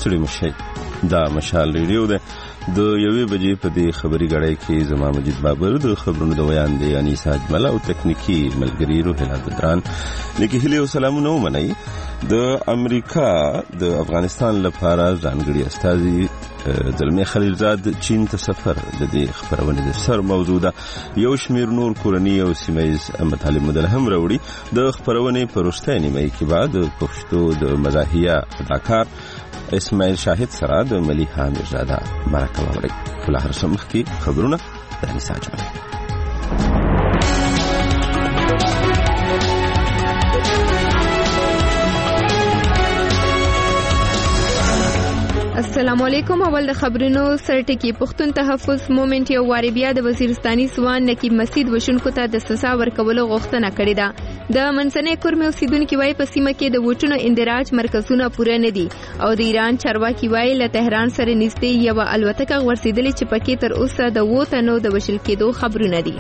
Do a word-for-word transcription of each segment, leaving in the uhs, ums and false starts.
ستړي مشئ. دا مشال ریډیو ده. د یوې بجې په دې خبري غړۍ کې زما مجید بابر د خبرونو د ویان دی انیسا اجمل او تکنیکی ملګری روحلا بدران. لیکي هلي او سلامونه ومنئ. د امریکا د افغانستان لپاره ځانګړي استازي زلمي خلیلزاد چین ته سفر د دې خبرونه د سر موضوع ده. یو شمیر نور کورنی او سیمایز مطالب مدل هم راوړي. د خبرونه پرشتې نیمه کې بعد پښتو د مزاحیه اداکار اسماعیل شاهد سره د ملیحه میرزاده مرکه وړي. خلا هر سمخ کې خبرونه د انساج السلام علیکم. اول د خبرونو سرټکی. پښتون تحفظ مومنت یو واری بیا د وزیرستاني سوان نقیب مسعود وشونکو ته د سزا ورکولو غوښتنه کړې ده. د منځنۍ کورم اوسیدونکو وايي په سیمه کې د ووټونو اندراج مرکزونه پوره نه دي او د ایران چارواکي وايي له تهران سره نږدې یو الوتکه ورسېدلې چې پکې تر اوسه د ووټونو د وشل کېدو خبرونه دي.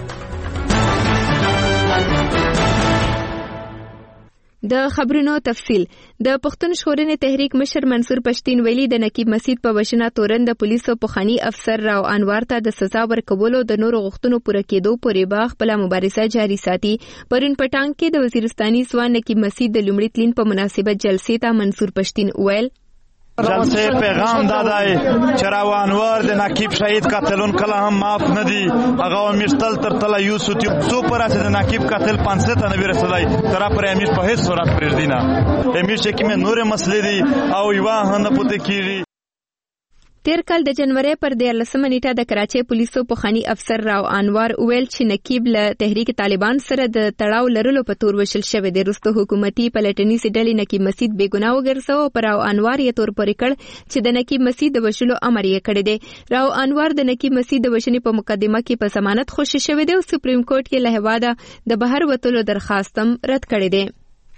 د خبرونو تفصیل. د پښتون ژغورنې تحریک مشر منصور پښتین ویلي د نقیب مسعود په وژنه تورن د پولیسو پخوانی افسر راو انوار ته د سزا ورکولو د نورو غوښتنو پوره کېدو پورې به خپله مبارزه جاري ساتي. پرون پټان کې د وزیرستاني سوان نقیب مسعود د لومړي تلین په مناسبت جلسې ته منصور پښتین ویل جلسه پیغام دادای چراو انوار د نقیب شهید قاتلون کله هم معاف ندی. هغه مشتل تر تل یوسف سو پر اساس د نقیب قاتل پانزده تنه ورسلای تر پر امیش په هیڅ صورت پرېږدینا. امیش کې مې نور مسلې دي او یوا هنه پته کیږي. تیر کال د جنوري پر دیارلسمه نیټه د کراچۍ پولیسو پخوانی افسر راو انوار ویل چې نقیب له تحریک طالبان سره د تړاو لرلو په تور وشل شوی دی. وروسته حکومتي پلټنیزې ډلې نقیب مسعود بې ګناه وګرځاوه او پر راو انوار یې تور پورې کړ چې د نقیب مسعود د وژلو امر یې کړی دی. راو انوار د نقیب مسعود د وژنې په مقدمه کې په ضمانت خوشی شوی دی او سپریم کورټ کې له هیواده د بهر وتلو درخواست هم رد کړی دی.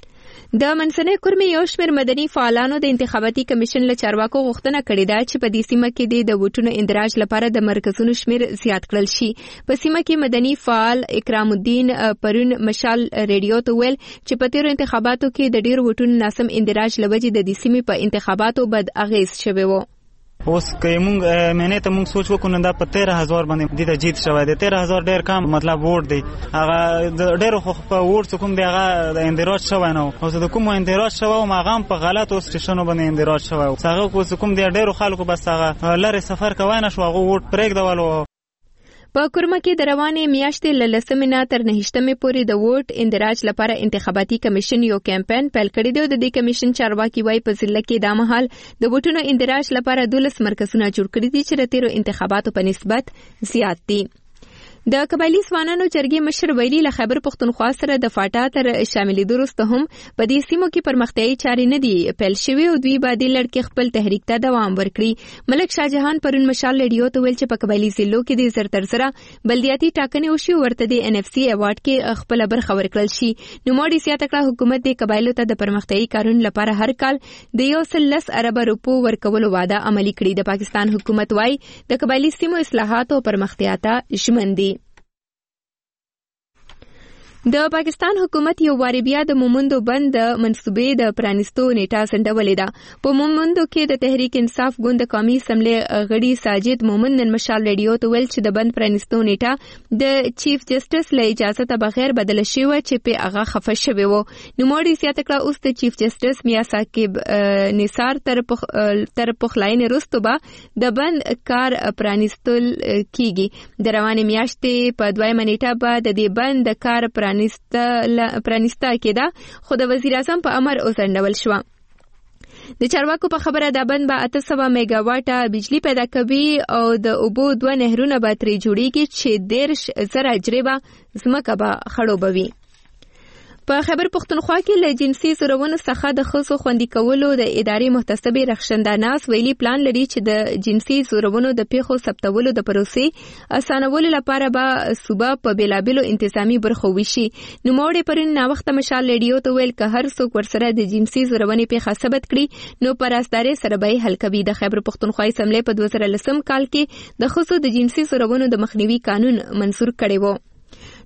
د منځنۍ کورم یو شمېر مدني فعالانو د انتخاباتي کمیشن له چارواکو غوښتنه کړې ده چې په دې سیمه کې د ووټونو اندراج لپاره د مرکزونو شمېر زیات کړل شي. په سیمه کې مدني فعال اکرام الدین پرون مشال ریډیو ته ویل چې په تیرو انتخاباتو کې د ډېرو ووټونو ناسم اندراج له وجې د دې سیمې په انتخاباتو بد اغېز شوی و. اوس که موږ مینه ته موږ سوچ وکړو نو دا په تیرہ هزار باندې د جیت شوی دی. تیرہ هزار ډېر کم مطلب ووټ دی. هغه د ډېرو خو په ووټ کوم دی هغه د اندراج شوی نه او د کوم اندراج شوی او هغه په غلطو سټیشنونو باندې اندراج شوی. هغه کوم دی ډېرو خلکو بس هغه لاره سفر کوي نه شو هغه ووټ پرېږدول. په کورمه کې د روانې میاشتې له لسمې نه تر نهشتمې پورې د ووټ اندراج لپاره انتخاباتي کمیشن یو کمپاین پیل کړی دی. د دې کمیشن چارواکي وايي په ضلع کې دا مهال د ووټونو اندراج لپاره دولس مرکزونه جوړ کړي دي چې د تیرو انتخاباتو په نسبت زیات دي. د قبایلی ځوانانو جرګې مشر ویلي له خیبر پښتونخوا سره د فاټا تر شاملېدو وروسته هم په دې سیمو کې پرمختیایي چارې نه دي پیل شوې او دوی به دې لړ کې خپل تحریک ته دوام ورکړي. ملک شاهجهان پرون مشال ریډیو ته ویل چې په قبایلی ضلعو کې د زر تر زره بلدیاتي ټاکنې وشي او ورته د ان اف سی ایوارډ کې خپله برخه ورکړل شي. نوموړي زیاته کړه حکومت د قبایلو ته د پرمختیایي کارونو لپاره هر کال د یو سل لس اربه روپو ورکولو وعده عملي کړي. د پاکستان حکومت وايي د قبایلی سیمو اصلاحات او پرمختیا ته ژمن دي. د پاکستان حکومت یو واری بیا د مومندو بند د منصوبې د پرانیستو نیټه ځنډولې ده. په مومندو کې د تحریک انصاف ګوند قومي اسمبلی غړي ساجد مومند نن مشال ریډیو ته ویل چې د بند پرانیستو نیټه د چیف جسټس له اجازه ته بغیر بدله شوې چې په هغه خفه شوی و. نوموړي زیاته کړه اوس د چیف جسټس میا ثاقب نثار تر تر پخلاینې وروسته به د بند کار پرانیستل کیږي. د روانې میاشتې په دویمه نیټه به د دې بند کار پرانیسته کېده خو د وزیر اعظم په امر وځنډول شوه. د چارواکو په خبره دا بند به اته سوه میگا واټه بجلی پیدا کوي او د اوبو دوه نهرونه به ترې جوړیږي چې دېرش زره اجرې به ځمکه به خړوبوي. په خیبر پښتونخوا کې له جنسي زورونو څخه د ښځو خوندي کولو د ادارې محتسبې رخشنده ناز ویلي پلان لري چې د جنسي زورونو د پیښو ثبتولو د پروسې اسانولو لپاره به صوبه په بېلابېلو انتظامي برخو وشي. نوموړي پرون ناوخته مشال ریډیو ته ویل که هر څوک ورسره د جنسي زورونې پیښه ثبت کړي نو په راسدارۍ سره به یې حل کوي. د خیبر پښتونخوا اسمبلی په دوه زره لسم کال کې د ښځو د جنسي زورونو د مخنیوي قانون منظور کړی و.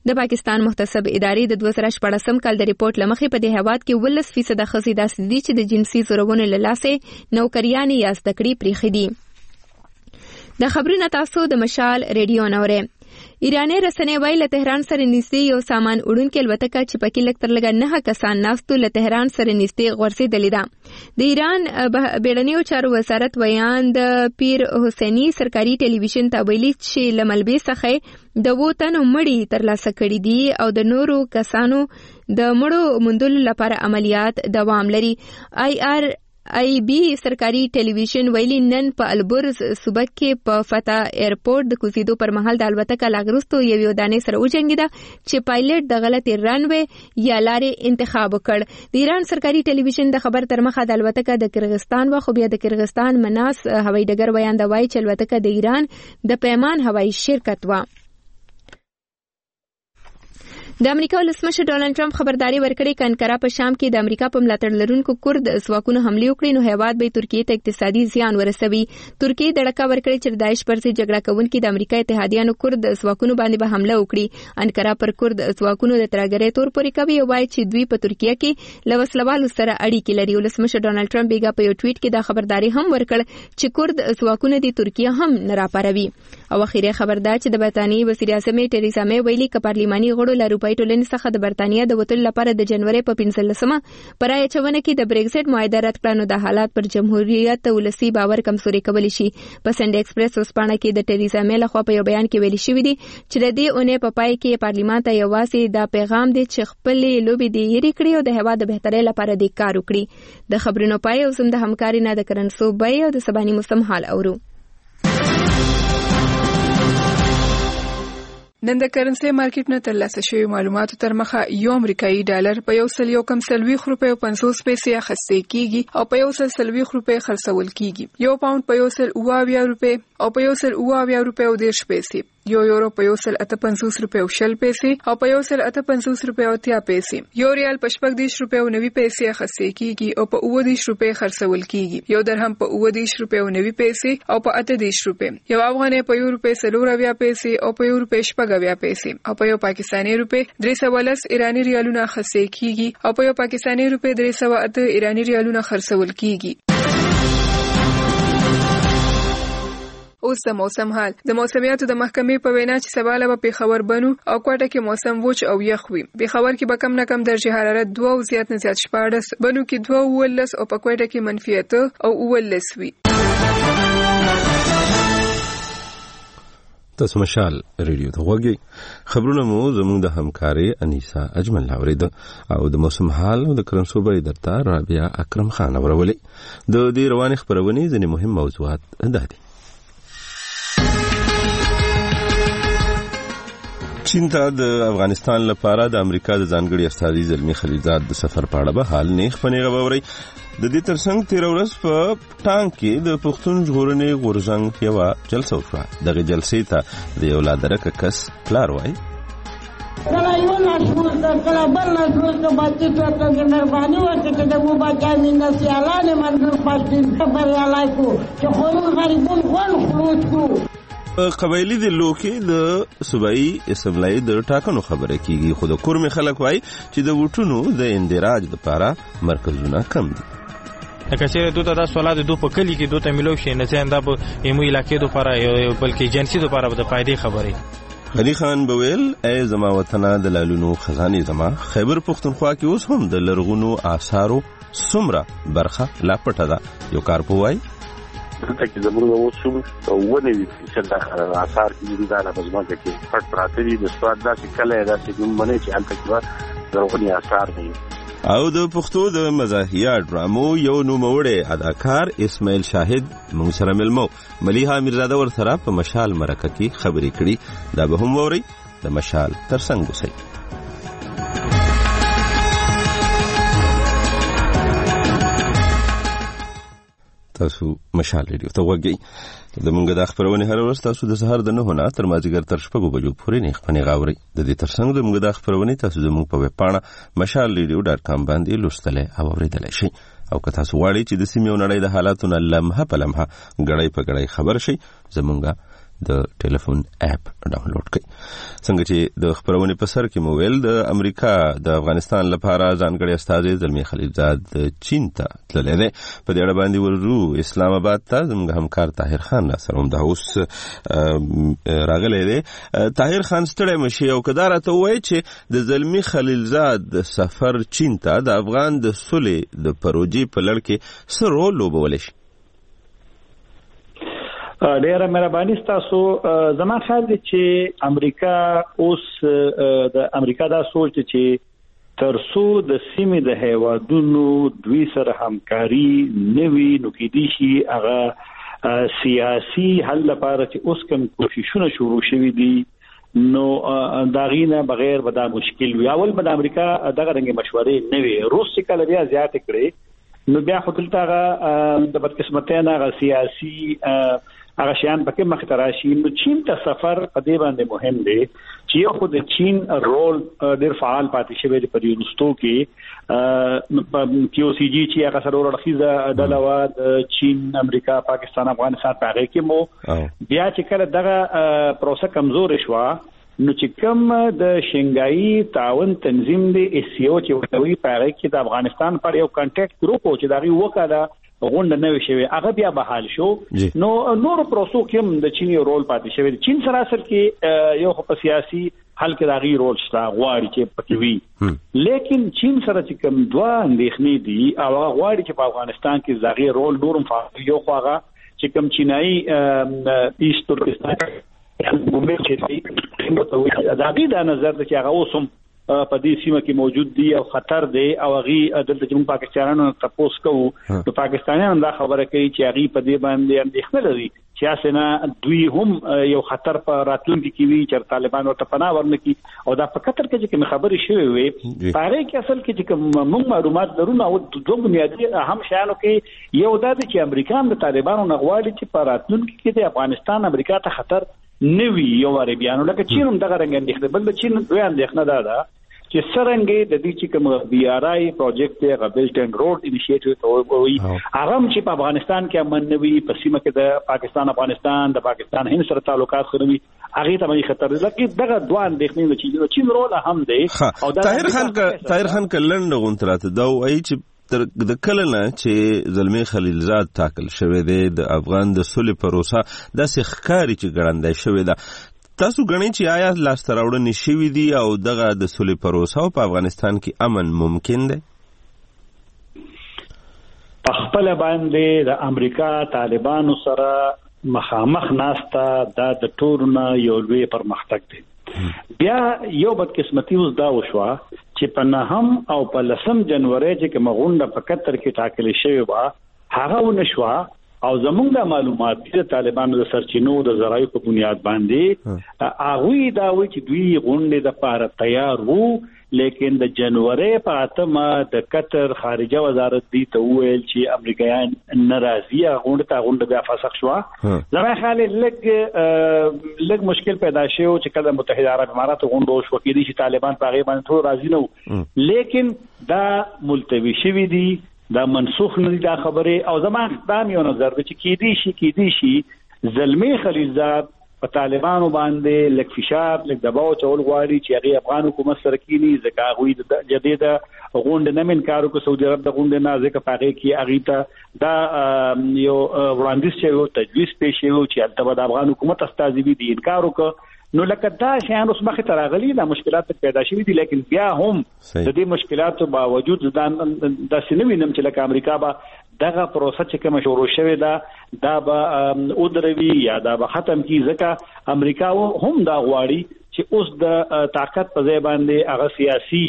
د پاکستان محتسب ادارې د دوه زره شپاړسم کال د ریپورت لمخې په دې هیواد کې ولس فیصد ښځې داسې دي چې د جنسي زورونې له لاسه نوکریانې یا زده کړې پریښې دي. د خبرونو تاسو د مشال ریډیو نورئ. ایرانی رسنۍ وایي له تهران سره نږدې یو سامان وړونکې الوتکه چې پکې لږ تر لږه نهه کسان ناستو له تهران سره نږدې غورځېدلې ده. د ایران بیړنیو چارو وزارت ویان د پیر حسیني سرکاري ټلویزیون ته ویلي چې له ملبې څخه د اووه تنو مړي ترلاسه کړي دي او د نورو کسانو د مړو موندلو لپاره عملیات دوام لري. آی آر ای بی سرکاري ټلویزیون ویلي نن په البرز صوبه کې په فتح ایرپورټ د کوزیدو پر مهال د الوتکه لاګرستو یو یو دانې سره وجنګیده چې پایلټ د غلطي رنوي یا لارې انتخاب وکړ. د ایران سرکاري ټلویزیون د خبر تر مخه د الوتکه د کرغستان و خو بیا د کرغستان مناس هوایي ډګر ویان دا وایي چې الوتکه د ایران د پیمان هوایي شرکت و. د امریکا ولسمشر ډونالد ټرمپ خبرداري ورکړې چې انقره په شام کې د امریکا په ملاتړ لرونکو کورد ځواکونو حمله وکړي نو هیواد به ترکیه ته اقتصادي زیان ورسوي. ترکیه د ډکا ورکړې چې داعش پر ضد جګړه کوونکي د امریکا اتحادیانو کورد ځواکونو باندې به حمله وکړي. انقره پر کورد ځواکونو د ترګرې تور پورې کوي او وايي چې دوی په ترکیه کې له وسلوالو سره اړیکې لري. ولسمشر ډونالد ټرمپ بیګا په یو ټویټ کې دا خبرداري هم ورکړ چې کورد ځواکونه د ترکیه هم نه راپاروي. او اخیری خبر دا چې د برتانیې وزیر اعظم ټریسا مې ویلي چې پارلماني غړو له اروپایي ټولنې څخه د برتانیې د وټل لپاره د جنوري په پنځلسمه پرای چونه کې د بریگزټ معاهده رد کړنو د حالات پر جمهوریت ولسی باور کمزوري کولی شي. په سنډ ایکسپریس وسپانه کې د ټریسا مې لخوا په یو بیان کې ویلي شوی دی چې د دې اونۍ په پای کې پارلمان ته یوازې دا پیغام دی چې خپلې لوبې دی یری کړی او د هیواد د بهترۍ لپاره د کار وکړي. د خبرونو پای او زم د همکاري نه د کرنسو بای او د سباني موسم حال اورو. نن د کرنسي مارکیټ نه ترلاسه شوی معلوماتو تر مخه یو امریکایي ډالر په یو سل یو کم سلويخ روپیو پنځوس پیسې اخیستل کیږي او په یو سل سلويخ روپۍ خرڅول کیږي. یو پاوند په یو سل اوه اویا روپۍ او په یو سل اوه اویا روپیو دیرش پیسې. یو یورو په یو سل اته پنځوس روپیو شل پیسې او په یو سل اته پنځوس روپیو اتیا پیسې. یو ریال په شپږ دیرش روپیو نوي پیسې اخیستل کیږي او په اوه دیرش روپۍ خرڅول کیږي. یو درهم په اوه دیرش روپیو نوي پیسې او په اته دیرش روپۍ. یو افغانۍ په یو روپۍ څلور اویا پیسې او په یو روپۍ شپږ اویا پیسې او په یو پاکستاني روپۍ درې سوه لس ایراني ریالونه اخیستل کیږي او په یو پاکستاني روپۍ درې سوه اته ایراني ریالونه خرڅول کیږي. اوس د موسم حال. د موسمیاتو د محکمې په وینا چې سبا له پیښور بنو او کوټه کې موسم وچ او یخ وي. پیښور کې به کم نه کم درجه حرارت دوه او زیات نه زیات شپاړس، بنو کې دوه او ولس او په کوټه کې منفي اته او ولس وي. تاسو مشال ریډیو ته وګورئ. خبرونه مو زموږ د همکاري انیسا اجمل لاورید او د موسم حال او د کرنسو بری درته رابعه اکرم خان اورولې. د دې رواني خبرونه ځینې مهم موضوعات ده. چین ته د افغانستان لپاره د امریکا د ځانګړي استازي زلمی خلیلزاد د سفر په اړه به حال نیغ پنیغه باوري. د دې ترڅنګ تیر ورځ په ټانک کې د پښتون ژغورنې غورځنګ یو جلسه وشوه. دغه جلسې ته د یو لادرکه کس پلار وایي کله یو نشور د کله بل نشور د باندې ته د مهرباني وکړه چې د مو باندې من سیالانه منظور پښتون په بریالای کو چې خورون غریبون غون خروج کو. قبایلی د لوکي د صوبایي اسمبلی د ټاکنو خبره کیږي، خو د کورمي خلک وایي چې د وټونو د اندراج لپاره مرکزونه کم دي. لکه چې دوی ته دا سوالات دوی په کلی کې دوی ته ملو شي نه ځان دا به ایمو علاقې لپاره بلکې ایجنسی لپاره د فائدې خبرې. غنی خان بویل ای زما وطنه د لالونو خزانه زما خیبر پختونخوا کې اوس هم د لرغونو آثارو سمره برخه لا پټه ده. یو کار پوای دلته کې زموږ اوسوم او ونې دي چې د آثار کې دا نه بزماګه کې پټ پراته دي. د سواد داسې کله داسې کوم باندې چې هلته کې لرغوني آثار دي. او د پښتو د مزاحیه ډرامو یو نوموړی اداکار اسماعیل شاهد موږ سره ملمو. ملیحه میرزاده ورسره په مشال مرکه کې خبرې کړي. دا به هم ووري د مشال ترڅنګ اوسئ. تاسو مشال ریډیو ته وګورئ. زمونږ د خبرونه هر ورځ تاسو د سهار د نه نه تر مازیګر تر شپږو بجو پورې نه خپنې غاوري. د دې ترڅنګ زمونږ د خبرونه تاسو زموږ په ویب پاڼه مشال ریډیو ډاټ کام باندې لوستلای او اوریدلای شئ. او که تاسو غواړئ چې د سیمې او نړۍ د حالاتو نه لمحه په لمحه غړۍ په غړۍ خبر شئ، زمونږ د ټلیفون اپ ډاونلوډ کړئ. څنګه چې د خبرونه په سر کې مو ویل د امریکا د افغانستان لپاره ځانګړي استازي زلمی خلیلزاد چین ته تللی دی. په دې اړه باندې ورو اسلام آباد ته زموږ همکار طاهر خان سره هم د اوس راغلی دی. طاهر خان ستړی مشي او کدار ته وایي چې د زلمی خلیلزاد د سفر چین ته د افغان د صلح د پروژې په لړ کې څه رول لوبولی شي؟ ډیره مهرباني ستاسو. زما خیال دی چې امریکا اوس د امریکا دا سوچ دی چې ترڅو د سیمې د هیوادونو دوی سره همکاري نوي نو کېدی شي هغه سیاسي حل لپاره چې اوس کوم کوششونه شروع شوي دي نو داغینه بغیر به دا مشکل وي. اول به د امریکا دغه رنګ مشورې نه وي. روس چې کله بیا زیات کړي نو بیا خو دلته هغه د بدقسمتۍ نه هغه سیاسي هغه شیان پکې مخ ته راشي. نو چین ته سفر په دې باندې مهم دی چې یو خو د چین رول ډېر فعال پاتې شوی دی په دې وروستو کې. کیو سی جی چې هغه سره ورخیزه ډله وه د چین امریکا پاکستان افغانستان په هغې کې مو بیا چې کله دغه پروسه کمزورې شوه نو چې کوم د شنګایي تعاون تنظیم دی اس سی او چې ورته وایي په هغې کې د افغانستان پر یو کانټیکټ ګروپ و چې د هغې وکړه غونډه نه وي شوې هغه بیا بحال شو. نو نورو پروسو کې هم د چین یو رول پاتې شوی دی. چین سره اصل کې یو خو په سیاسي حل کې د هغې رول شته غواړي چې پکې وي، لیکن چین سره چې کوم دوه اندېښنې دي او هغه غواړي چې په افغانستان کې د هغې رول نور هم فعال. یو خو هغه چې کوم چینایي ایست ترکستان ګومې چې دی د هغې دا نظر دی چې هغه اوس هم په دې سیمه کې موجود دي او خطر دی او هغه دلته چې موږ پاکستانیانو تاسو کوو نو پاکستانیان دا خبره کوي چې هغه په دې باندې اندېښنه لري چې اسنه دوی هم یو خطر په راتلونکي کې وي چې طالبان ورته پناه ورنکي او دا په قطر کې چې خبرې شوې وي پاره کې اصل کې چې موږ معلومات درو او دوه بنیادی اهم شیانو کې یو دا چې امریکا د طالبانو نغواړي چې په راتلونکي کې د افغانستان امریکا ته خطر نوی یو عربیانو لکه چین هم دغه رنګ اندېښنه بل د چین دوی اندېښنه ده ده چې څرنګه د دې چې کوم بي ار آی پروجیکټ دی هغه بیلټ اینډ روډ انیشیټیو ته وایي هغه چې په افغانستان کې امن نوي په سیمه کې د پاکستان افغانستان د پاکستان هند سره تعلقات خرمي هغه ته باندې خطر دی لکه دغه دوه اندېښنې چې چین رول اهم دی. او طاهر خان طاهر خان کلند غونتراته دا وایي چې د کله نه چې زلمی خلیلزاد ټاکل شوی دی د افغان د صلح پروسه داسې ښکاري چې ګړندی شوې ده. تاسو غنئ چې آیا لاسته راوړنې شوي دي او دغه د صلح پروسه په افغانستان کې امن ممکن دی؟ په خپله باندې د امریکا طالبانو سره مخامخ ناسته دا د ټولو نه یو لوی پرمختګ دی. بیا یو بدقسمتي اوس دا وشوه چې په نهم او په لسم جنوري چې کومه غونډه په قطر کې ټاکلې شوې وه هغه ونه شوه او زمونږ د معلومات د طالبانو د سرچینو د ذرایعو په بنیاد باندې هغوی دا وایي چې دوی غونډې دپاره تیار وو لیکن د جنوري په اتمه د قطر خارجه وزارت دی ته وویل چې امریکایان نه راځي غونډه ته غونډه بیا فسخ شوه. زما خیال لږ لږ مشکل پیدا شو چې کله متحده عرب امارات غونډه وشوه کېدای شي طالبان په هغې باندې ټول راضي نه وو لیکن دا ملتوي شوي دي دا منسوخ نه دي دا خبرې. او زما دا یو نظر دی چې کېدای شي کېدای شي زلمی خلیلزاد په طالبانو باندې لږ فشار لږ دباو چول غواړي چې هغې افغان حکومت سره کینی ځکه هغوی د جدید غونډې نه انکار وکړو سعودي عرب د غونډې نه ځکه په هغې کې هغې ته دا یو وړاندیز شوی و تجویز پیش شوی و چې هلته به د افغان حکومت استازي وي د انکار وکړه. نو لکه دا شیان اوس مخې ته راغلي دا مشکلات پیدا شوي دي لیکن بیا هم د دې مشکلاتو باوجود دا داسې نه وینم چې لکه امریکا به دغه پروسه چې کومه شروع شوې ده دا به ودروي یا دا به ختم کړي ځکه امریکا هم دا غواړي چې اوس د طاقت په ځای باندې هغه سیاسي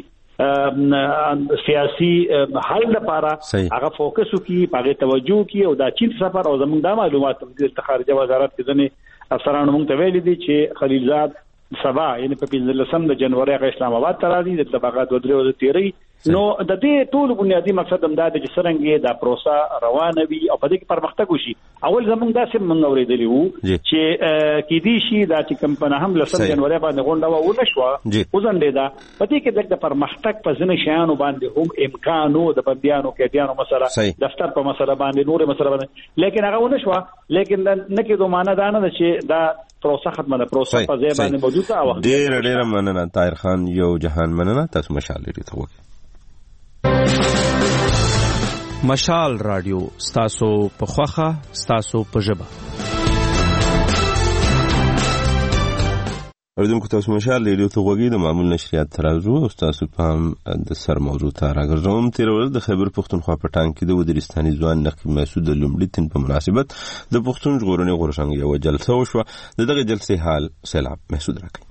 سیاسي حل لپاره هغه فوکس وکړي په هغې توجه وکړي او دا چین سفر او زموږ دا معلومات د خارجه وزارت کې ځینې افسرانو موږ ته ویلي دي چې خلیلزاد سبا یعنی په پنځلسم د جنوري هغه اسلام آباد ته راځي د اتفاقات ودرې او د تیرۍ. نو د دې ټول بنیادی مقصد هم دا دی چې څرنګه دا پروسه روانه وي او په دې کې پرمختګ وشي. اول زموږ داسې موږ اورېدلي وو چې کېدای شي دا چې کوم په نهم لسم جنوري باندې غونډه وه ونه شوه وځنډېده په دې کې د پرمختګ په ځینې شیانو باندې هم امکان و د بندیانو قیدیانو مسله دفتر په مسله باندې نورې مسله باندې لیکن هغه ونه شوه. لیکن نه کېدو معنی دا نه ده چې دا پروسه ختمه ده، پروسه په ځای باندې موجوده او ډېر ډېر مننه طاهر خان. یو جهان مننه. تاسو مشال لري ته وګورئ. مشال رادیو ستاسو په خوخه ستاسو په ژبه. اوریدونکو تاسو مشال لري ته وګورئ. د معمول نشریات ترازو او تاسو په د سر موضوع ته راګرځوم. تیر ورځ د خیبر پښتونخوا په ټانګ کې د ودرستاني ځوان نقیب مسعود د لومړي تن په مناسبت د پښتون ژغورنې غورځنګ یو جلسه وشوه. د دغه جلسې حال سیلاب محسود راکړي.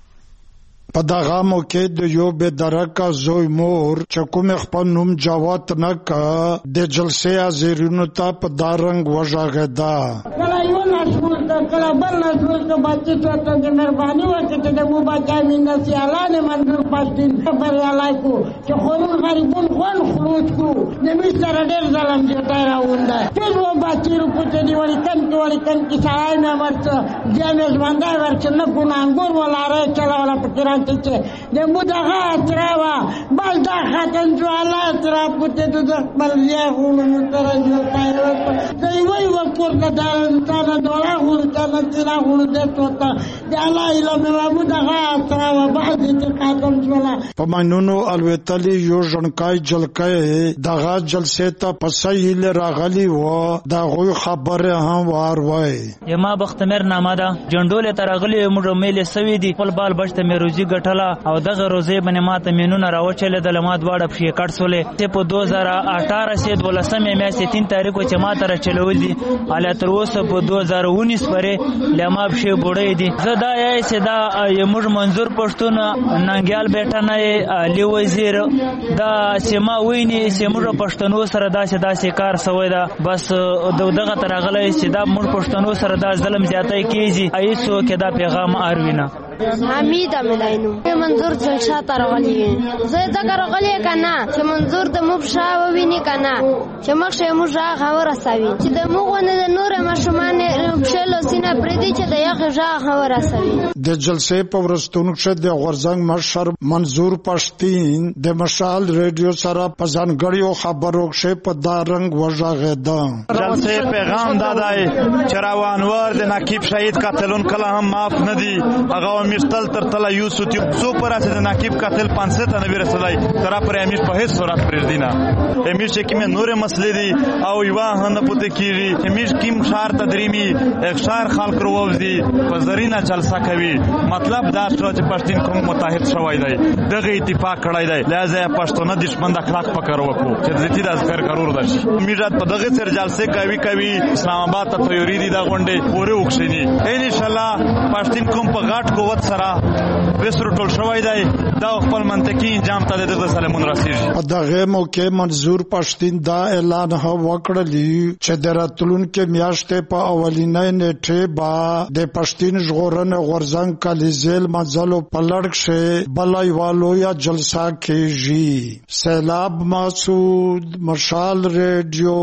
په دغه موقع د یو بېدرکه زوی مور چې کوم خپل نوم جوات نه کا د جلسې حاضرینو ته په دا رنګ وژغېده. کله یو نشول کله بل نشول که بچی ته د مهرباني وکړي چې د مو بچا مینه سیالانه منظور پښتون بریالای کو چې خورون غریبون خون خروج کو د می سره ډېر ظلم جوړ راونده. ټول و بچی رو پټ دی وړي کن کې وړي کن کې شای نه ورته جامې ځواندا ورته نه ګونانګور ولاره چلا ولا پکران چې د مو دغه تراوا بل دا خاتن جواله ترا پټ د خپل یې غوړو تر یو پایو دی وای وکړ د دارن دولا غوړو ته ترا غوړو د توتا د الله اله مې مو دغه تراوا بعد د خاتن جواله په مانونو الوتلی یو ژوندکای جلکای دغه جلسې ته پسې راغلی و دا غوي خبره هم وار وای. یما بختمر نامه ده جندول ترغلی موږ مېلې سوي دي خپل بال بچته مې روزي ګټله او دغه روزي باندې ماته مينونه راوچل د لمات واړه په کټ سولې ته په دو هزار اٹھارہ سے دولسمه میاشتې تین تاریخ چې ماته را چلول دي اله تر اوسه په دو هزار انیس پرې لما په بوډې دي. زدا یې سدا یمر منظور پښتون ننګیال بیٹا نه علی وزیر دا سیما ویني سیمور پښتنو سره دا سدا کار سوی دا بس دغه ترغله سدا مور پښتنو سره دا ظلم زیاتای کیږي ایسو کې دا پیغام اروینا. حمید ملاینو منظور جلسه ترغلی زه دا کرغلی کنه چې منظور د مبشا وویني کنه چې مخشه موږ خبر اسوي چې د موږ نه نور مشمانه بشلو سینه پردي چې د یغ ژا خبر اسوي. د جلسې په ورستونو کې د غورځنګ مشر منظور پښتين د مشال ریډیو سره په ځانګړیو خبرو کې په دا رنګ وژغېده. جلسې پیغام دادای چې روانور د نقیب شهید قاتلون کله هم معاف نه دي. هغه میشتل تر تل یوسف تی سو پر اسه د نقیب قاتل پانصد ته نوی رسولای تر پر امیر په هیڅ صورت پر دینا امیر چې کیمه نور مسلې دي او یوا هند پته کیږي امیر کیم شهر تدریمی یک شهر خلق رووزي په زرینا جلسه کوي. مطلب دا چې پښتون کوم متحد شوی دی دغه اتفاق کړی دی لہذا پښتون دشمن د اخلاق پکړ وکړو چې د دې د ذکر کرور دشي. امیر په دغه سر جلسه کوي کوي اسلام آباد ته تیاری دي دا غونډه پوره وکښني ان شاء الله پښتون کوم په غاټ قوت سره وسرو ټول شوی دی دا خپل منطقي انجام ته د سلمون رسیږي. په دغه موقع منظور پښتين دا اعلان هم وکړلی چې د راتلونکو میاشتې په اولینې نیټه با د پښتين ژغورنې غورځنګ کلیزل منځلو په لړ کې بلای والو یا جلسه کېږي. سیلاب مسعود مشال ریډیو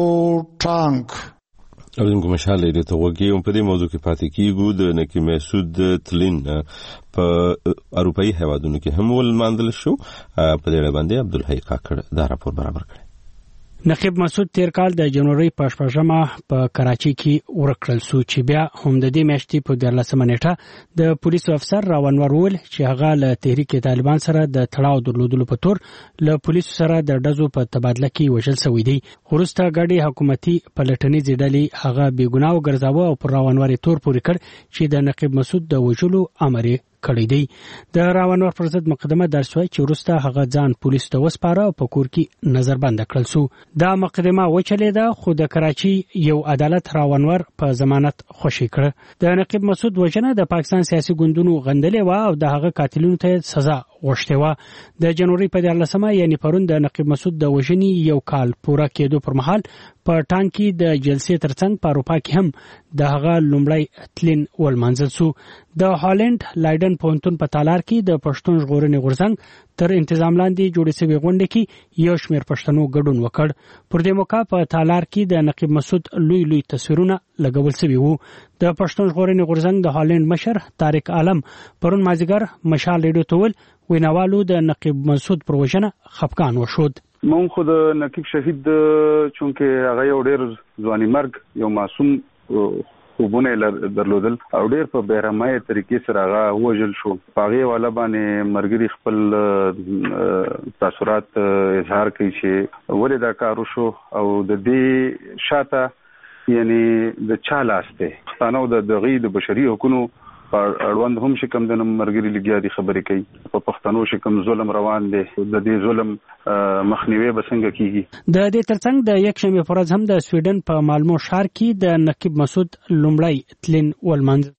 ټانک. اوریدونکو مشال لري ته وګورئ. په دې موضوع کې پاتې کیږو د نقیب مسعود تلین په اروپאי هیوادونو کې هم ول ماندل شو. په دې باندې عبدالحی کاکړ دا راپور برابر کړی. نقیب مسعود تیر کال د جنوري په شپږمه په کراچي کې ورکړل سو چې بیا هم د دې میاشتې په دیارلسمه نیټه د پولیسو افسر راونور ول چې هغه له تحریک طالبان سره د تړاو درلودلو په تور له پولیسو سره د ډزو په تبادله کې وژل شوی دی. وروسته ګډي حکومتي پلټنې ډلې هغه بیګناه ګرځاوه او پر راونور تور پورې کړ چې د نقیب مسعود د وژلو امر کړی دی. د راونور پر ضد مقدمه درس وای چې وروسته هغه ځان پولیس ته وسپاره او په کور کې نظر بند کړل سو. دا مقدمه وچلیده خو د کراچي یو عدالت راونور په ضمانت خوشی کړ. د نقیب مسعود وژنه د پاکستان سیاسي ګوندونو غندلې و او د هغه قاتلونو ته سزا غوښته و. د جنوري په دیارلسمه یعنی پرون د نقیب مسعود د وژنې یو کال پوره کېدو پر مهال په ټانګ کې د جلسې ترڅنګ په اروپا کې هم د هغه لومړی تلین ولمنځل سو. د هالند لایډن پونتون په تالار کې د پښتون ژغورنې غورځنګ تر انتظام لاندې جوړې شوې غونډه کې یو شمېر پښتنو ګډون وکړ. پر دې موقع په تالار کې د نقیب مسعود لوی لوی تصویرونه لګول شوي وو. د پښتون ژغورنې غورځنګ د هالند مشر طارق عالم پرون مازیګر مشال ریډیو ته ول ویناوالو د نقیب مسعود پر وژنه خفقان وشود. مون خو د نقیب شهید چونکه هغه یو ډېر ځواني مرګ یو معصوم خوبونه درلودل او ډیر په بیرمای طریقې سره هغه وژل شو. پاغي والا باندې مرګري خپل تاثرات اظهار کوي چې ولې دا کار وشو او د دې شاته یعنی د چا لاس دی پښتانه د دغې د بشري حقوقو اړوند هم شکم د مرګري لګیا دي خبرې کوي په پښتنو شکم ظلم روان دي د دې ظلم مخنیوي به څنګه کیږي. د دې ترڅنګ د یک شنبه پر ورځ هم د سویډن په مالمو ښار کې د نقیب مسعود لومړی تلین ولمنځ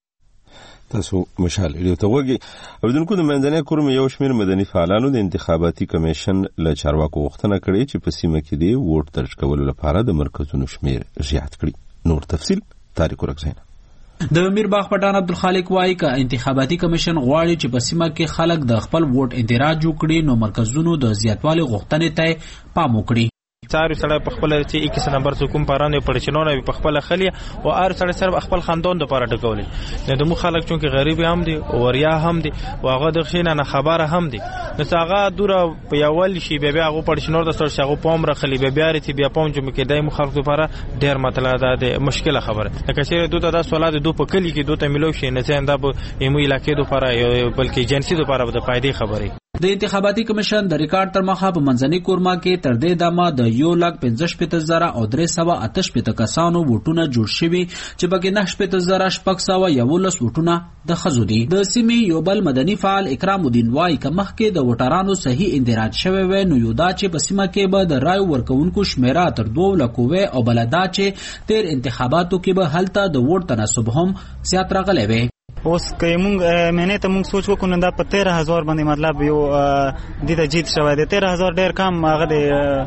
تاسو مشال ریو ته وګي اوردونکو د منځنۍ کورم یو شمیر مدني فعالانو د انتخاباتي کمیشن له چارواکو غوښتنه کړې چې په سیمه کې دی ووټ درج کولو لپاره د مرکزونو شمیر زیات کړي. نور تفصیل طارق ورکزینا. د میرباغ پټان عبدالخالق وایي چې انتخاباتي کمیشن غواړي چې په سیمه کې خلک د خپل ووټ اندراج وکړي نو مرکزونو د زیاتوالي غوښتنې ته پام وکړي. چارو سره په خپل چې اکیس نمبر څوک پارانه پړچنونه په خپل خلی او ار سره سره خپل خاندان د پاره ټکولې نه د مو خلک چې غریب هم دي او وریا هم دي واغه د خینه نه خبره هم دي نو څنګه دوره په یول شي بیا بیا غو پړچنور د سره شغو پام رخلی بیا بیا ری بیا پام چې مکه دای مو خلک لپاره ډیر مطلب ده مشکله خبره لکه چې دوته د سوالات دو په کلی کې دوته ملو شي نه څنګه د ایمو علاقې لپاره بلکې ایجنسی لپاره د فائدې خبره. د انتخاباتي کمیشن د ریکارډ تر مخه په منځنۍ کورما کې تر دې دمه د یو لک پنځه شپږ زره او درې سوه اته شپږ کسانو ووټونه جوړ شوي چې پکې نه شپږ زره شپږ سوه یولس ووټونه د ښځو دي. د سیمې یو بل مدني فعال اکرام الدین وایي که مخکې د ووټرانو صحیح اندراج شوی وی نو یو دا چې په سیمه کې به د رایو ورکوونکو شمیره تر دوه لکو وی او بله دا چې تیر انتخاباتو کې به هلته د ووټ تناسب هم زیات راغلی وی. اوس که مونږ مینه ته مونږ سوچ وکړو دا په تیرہ هزار باندې مطلب یو د دې جیت شوی دی. تیرہ هزار ډیر کم هغه دی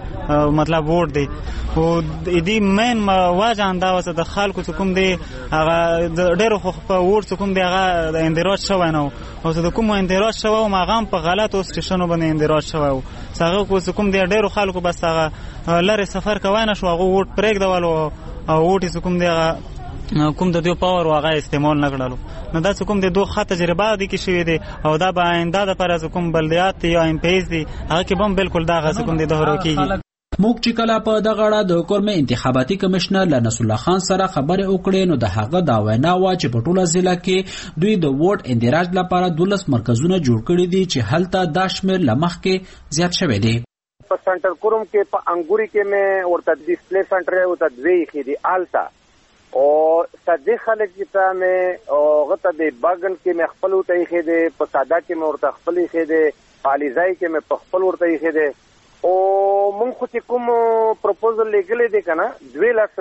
مطلب ووټ دی او د دې مین واجه انداوسه د خلکو کوم دی هغه ډیر خو په ووټ کوم دی هغه د اندراج شوی نه او د کوم اندراج شوی او ماغام په غلط او سټیشنو باندې اندراج شوی او څنګه کوم دی ډیر خلکو بس هغه لری سفر کوي نه شو هغه ووټ پرېګ دیوالو او ووټ کوم دی هغه کوم د دوی پاور واغه استعمال نه کړلو نو دا کوم د دوه خط تجربه دي کې شوی دي او دا به آینده د پر از کوم بلدیات یا ام پیز دي هغه کې بم بالکل دا غو کوم د دوه کېږي. موږ چې کله په دغه اړه د کورمه انتخاباتي کمشنر لنس الله خان سره خبرې وکړې نو د هغه دا وینا و چې په ټوله ضلع کې دوی د ووټ اندراج لپاره دولس مرکزونه جوړ کړي دي چې هلته دا شمیر لمخ کې زیات شوی دی. په سنټر کوروم کې په انګوري کې مې ورته ډیسپلی سنټر او ته دوی کې دي آلتا او صدې خلک چې ته مې او غته د باغل کې مې خپل ته یې خېده په ساده کې مې ورته خپل یې خېده پالیزای کې مې په خپل ورته یې خېده او مونږ خو چې کوم پروپوزل لګلې دي کنه دوی لاس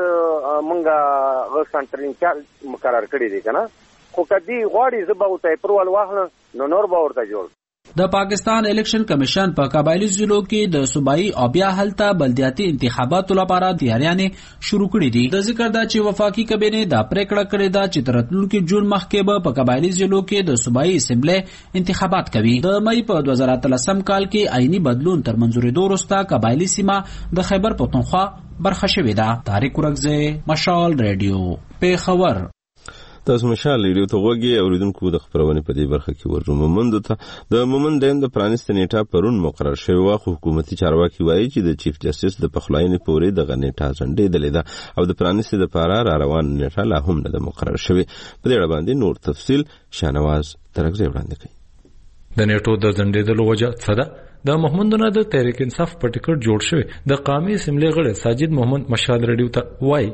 مونږه غو سنټر انچارج مقرر کړی دي کنه خو کدی غواړي زبا او ته پرول واخله نو نور به ورته جوړ. د پاکستان الیکشن کمیشن په قبایلی ضلعو کې د صوبایي او بیا هلته بلدیاتي انتخاباتو لپاره تیاریانې شروع کړې دي. د ذکر دا چې وفاقي کابینه دا پریکړه کړې ده چې تر راتلونکي جون مخکې به په قبایلی ضلعو کې د صوبایي اسمبلی انتخابات کوي. د مې په دوه زره اتلسم کال کې آئینی بدلون تر منځورېدو وروسته قبایلی سیمه د خیبر پښتونخوا برخه شوې ده. طارق ورکزی، مشال ریډیو، پیښور. تاسو مشال ریډیو ته وګورئ اوریدونکو د خبرونه په دې برخه کې ورجو مومند ته د مومند د پرانست نیټه پرون مقرر شوی و خو حکومتي چارواکي وایي چې د چیف جسټس د پخلاینې پورې د غنیټه ځنډې دلې او د پرانست د پاره را روان نیټه لا هم نه مقرر شوی. په دې اړه باندې نور تفصیل شانواز ترغزي وړاندې کوي. د نیټو د ځنډېدلو وجه څه ده؟ د محمدونه د تحریک انصاف په ټیکټ جوړ شوی د قومي اسمبلی غړي ساجد محمد مشال ریډیو ته وایي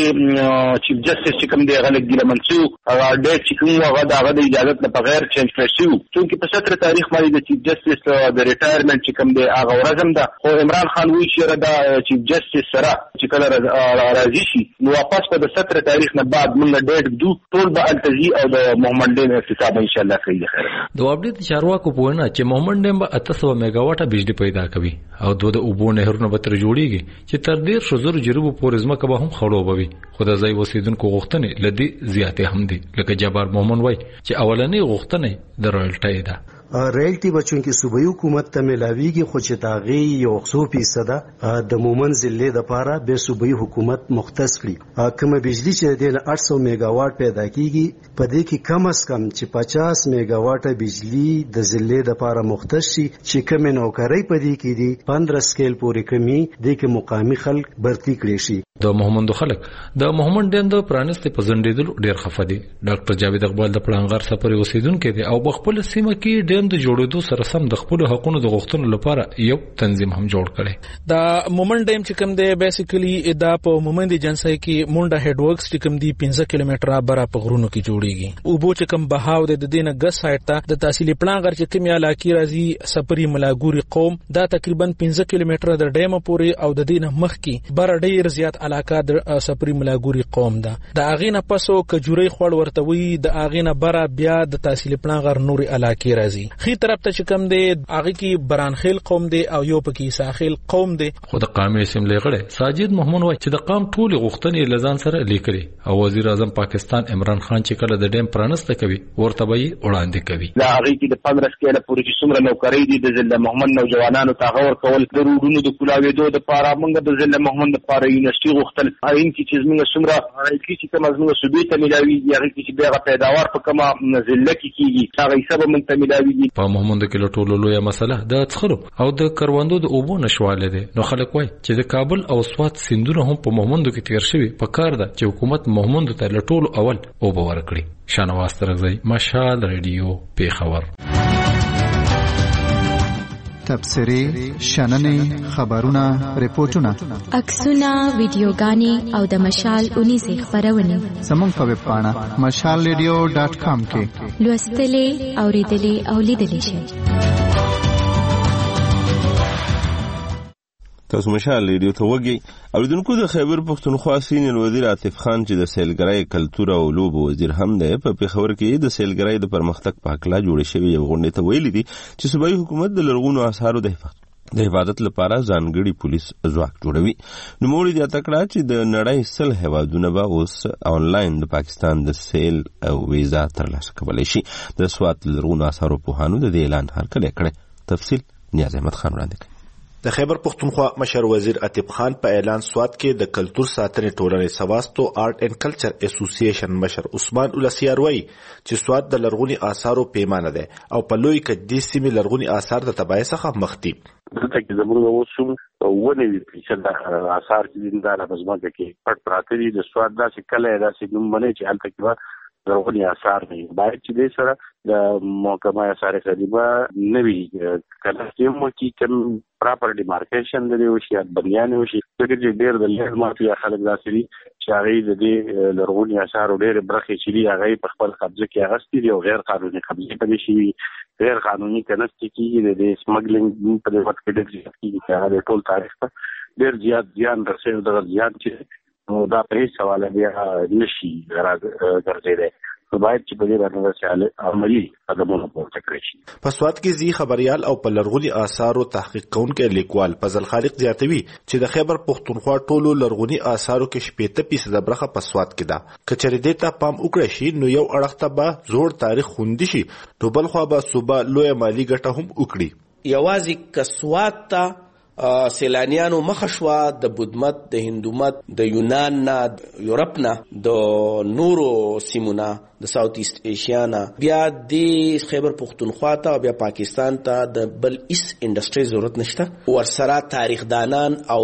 چې چیف جسټس چې کوم دی هغه لګیله منسو هغه ډېر چې کوم هغه د هغه د اجازه نه بغیر چینج کړی شو چې په ستر تاریخ باندې د چیف جسټس د ریټایرمنت چې کوم دی هغه ورځم ده خو عمران خان وایي چې د چیف جسټس سره چې کله راځي شي نو واپس په ستر تاریخ نه بعد موږ ډېر دو ټول به التزی او د محمد ډیم افتتاح ان شاء الله کوي. خیر د اپډیټ چارواکو په وینا چې محمد ډیم به اته سوه میگاواټه بجلی پیدا کوي او دوه د اوبو نهرونه به تر جوړیږي چې تر ډیر شو زر جربو پورې ځمکه به هم خړوبوي. خو د ځای اوسیدونکو غوښتنې لدی زیاتې هم دي لکه جبار مومن وای چې اولنې غوښتنې د رویالټۍ ده. رایلټي بچون کې صوبایي حکومت ته ملاويږي خو چې تاغي یو څو فیصد د مومن ضلع د لپاره به صوبایي حکومت مختص کړي کومه بجلی چې د آठ سو میگاواټ پیدا کیږي په دې کې کم از کم چې پچاس میگاواټه بجلی د ضلع د لپاره مختص شي چې کوم نوکرۍ په دې کې دي پندرہ سکیل پورې کمی د کې مقامی خلک برتی کړي شي. د محمد خلک د محمد ډند پرانست په زندیدل ډیر خفه دي. ډاکټر جاوید اقبال د پړانګر سفر اوسیدونکو دی او بخپل سیمه کې ډند جوړېدو سره سم د خپل حقوقو د غوښتنو لپاره یو تنظیم هم جوړ کړي. د مومن ډیم چې کوم دی بیسیکلی دا په مومن دی جنسای کې مونډه هډ ورکس چې کوم دی پنځه کیلومتره برا په غرونو کې جوړیږي. او بو چې کوم بهاو د دینه ګس سایت ته د تحصیل پړانګر چې کوم علاقې راځي سپری ملاګوري قوم دا تقریبا پنځه کیلومتره د ډیم پورې او د دینه مخ کې بر ډیر زیات علاقه د سپری ملاګوري قوم ده. د اغینه پسو کجوري خړ ورته وي د اغینه برا بیا د تحصیل پړانګر نوري علاقې راځي. خي طرف ته چې کوم دی اغه کې برانخیل قوم دی او یو پکې ساحل قوم دی. خو د قامي اسمبلی غړي ساجد محمود وایي چې د قام ټول غوښتنې لزان سره لیکلي او وزیر اعظم پاکستان عمران خان چې کله د ډیم پرانسته کوي ورته به وړاندې کوي. دا اغه کې د پندرہ سکیل پورې چې څومره نوکرۍ دي د ضلع محمد نوجوانانو ته غور کول د روډونو د کولاوېدو د پاره موږ د ضلع محمد لپاره یونیورسيټي غوښتل اين کې چې موږ څومره کې چې کوم موږ سودې ته ملاوي هغه کې چې بیا پیداوار په کومه ضلع کې کیږي هغه حساب موږ ته ملاوي. په محمد کې لټول لویه مسله د څخرو او د کروندو د اوبو نشواله ده. نو خلک وایي چې د کابل او سوات سیندونه هم په محمد کې تیر شوی په کار ده چې حکومت محمد ته لټول اول اوبو ورکړي. شانواز ترغزی مشال رادیو پیښور. تبصرې شننې خبرونه ریپورتونه عکسونه ویډیوګانې او د مشال اونیزه خبرونه زموږ په ویب پاڼه مشال ریډیو ډاټ کام کې لوستلې اوریدلې او لیدلې شئ. تاسو مشال ریډیو ته وګورئ. اوریدونکو د خیبر پښتونخوا سینیئر وزیر عاطف خان چې د سیلګرۍ کلتور او لوبو وزیر هم دی په پیښور کې د سیلګرۍ د پرمختګ په حق لا جوړ شوی یو غونډه ته ویلي دي چې صوبایي حکومت د لرغونو آثارو د حفاظت د حفاظت لپاره ځانګړي پولیس ځواک جوړوي. نو موږ د تکړه چې د نړۍ سل هوادونه به اوس آنلاین د پاکستان د سیل او ویزا ترلاسه کولای شي. د سوات لرغونو آثارو په هانو د اعلان هرکله کړي. تفصیل نیاز احمد خان وړاندې کوي. د خیبر پښتونخوا مشر وزیر عاطف خان په اعلان سوات کې د کلتور ساتنې ټولنې سواستو آرټ اینڈ کلچر اسوسییشن مشر عثمان اولسیار وایي چې سوات د لرغوني آثارو پیمانه ده او په لوی کدي سیمې لرغوني آثار د تبعیض څخه مخ دي. دلته کې زموږ اوسم ونوي چې آثار چې د لازمه کې پټ پراته دي. د سوات داسې کله داسې نوم باندې چې هلته کې لرغوني آثار نه باید چې د سره د محکمه آثار قدیمه نوي کله چې مو کې کوم پراپر ډیمارکیشن د وشي بیان وشي چې ډېر د لږ مافیا خلک داسري چې هغه د دې لرغوني آثار ډېر برخه چې هغه په خپل قبضه کې اغستې دي او غیر قانوني قبضه پدې شي غیر قانوني کنست کې د سمګلینګ په وخت کې د چې هغه ټول تاریخ ته ډېر زیات ځان رسېږي د زیات چې نو دا په هیڅ حواله بیا نشي ګرځېدلی. باید چې په دې باندې چې عملي قدمونه پورته کړی شي. په سوات کې زی خبريال او په لرغوني آثارو تحقیق کوونکی لیکوال فضل خالق زیاتوي چې د خیبر پښتونخوا ټولو لرغوني آثارو کې شپږ فیصد برخه په سوات کې ده. کچېرې دې ته پام وکړي شي نو یو اړخ ته به زوړ تاریخ خوندي شي نو بل خو به صوبه لوی مالی ګټه هم وکړي. یوازې کسوات ته سیلانیانو مخشوا د بودمت د هندومت د یونان نه یورپ نه د نورو سیمونه د ساوث ایست ایشیا نه بیا د خیبر پښتونخوا ته بیا پاکستان ته د بل ایس انډستری ضرورت نشته. ورسره تاریخ دانان او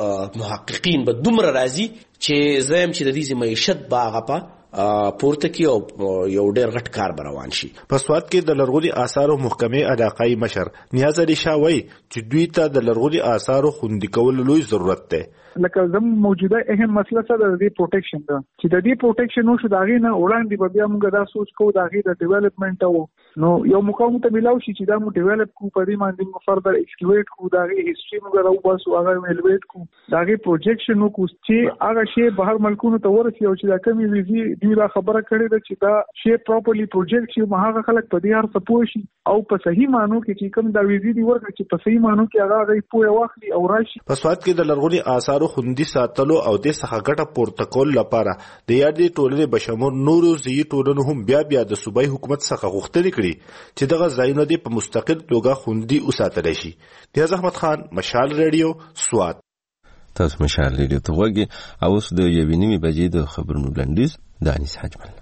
محققین به دومره راځي چې زم چې د دې معیشت باغه پورته کی او یو ډېر غټ کار روان شي. په سوات کې د لرغوني آثارو محکمې علاقائی مشر نیاز علي شاه وایي چې دوی ته د لرغوني آثارو خوندي کول لوی ضرورت دی. لکه زم موجوده اهم مسله څه ده د پروټیکشن ده چې د دې پروټیکشن وشو دا غي نه وړاندې به بیا موږ دا سوچ کوو دا غي د ډیولپمنٹ او نو یو مقام ته ملاوي شي چې دا مو ډیولپ کو په دې باندې مو فردر ایکسکیویټ کو دا غي هیستوري موږ راو باسو هغه ویلویټ کو دا غي پروجیکشن کو چې هغه شی بهر ملکونو ته ورسي او چې دا کمی ویزي دی دا خبره کړې ده چې دا شی پراپرلی پروجیکټ شي مهاغه خلک په دې هر څه پوه شي او په صحیح مانو کې چې کوم دا ویزي دی ورکړي چې په صحیح مانو کې هغه غي پوه واخلي او راشي. په سوات کې د لرغوني آثارو خوندي ساتل او د څخه ګټه پورته کول لپاره د یادې ټولنې بشمول نورو ځي ټولنو هم بیا بیا د صوبایي حکومت څخه غوښتنې کړې کړي چې دغه ځایونه دې په مستقل توګه خوندي وساتل شي. نیاز احمد خان، مشال ریډیو، سوات. تاسو مشال ریډیو ته وګورئ او اوس د یوې نیمې بجې د خبرونو لنډیز د انیس حجمل.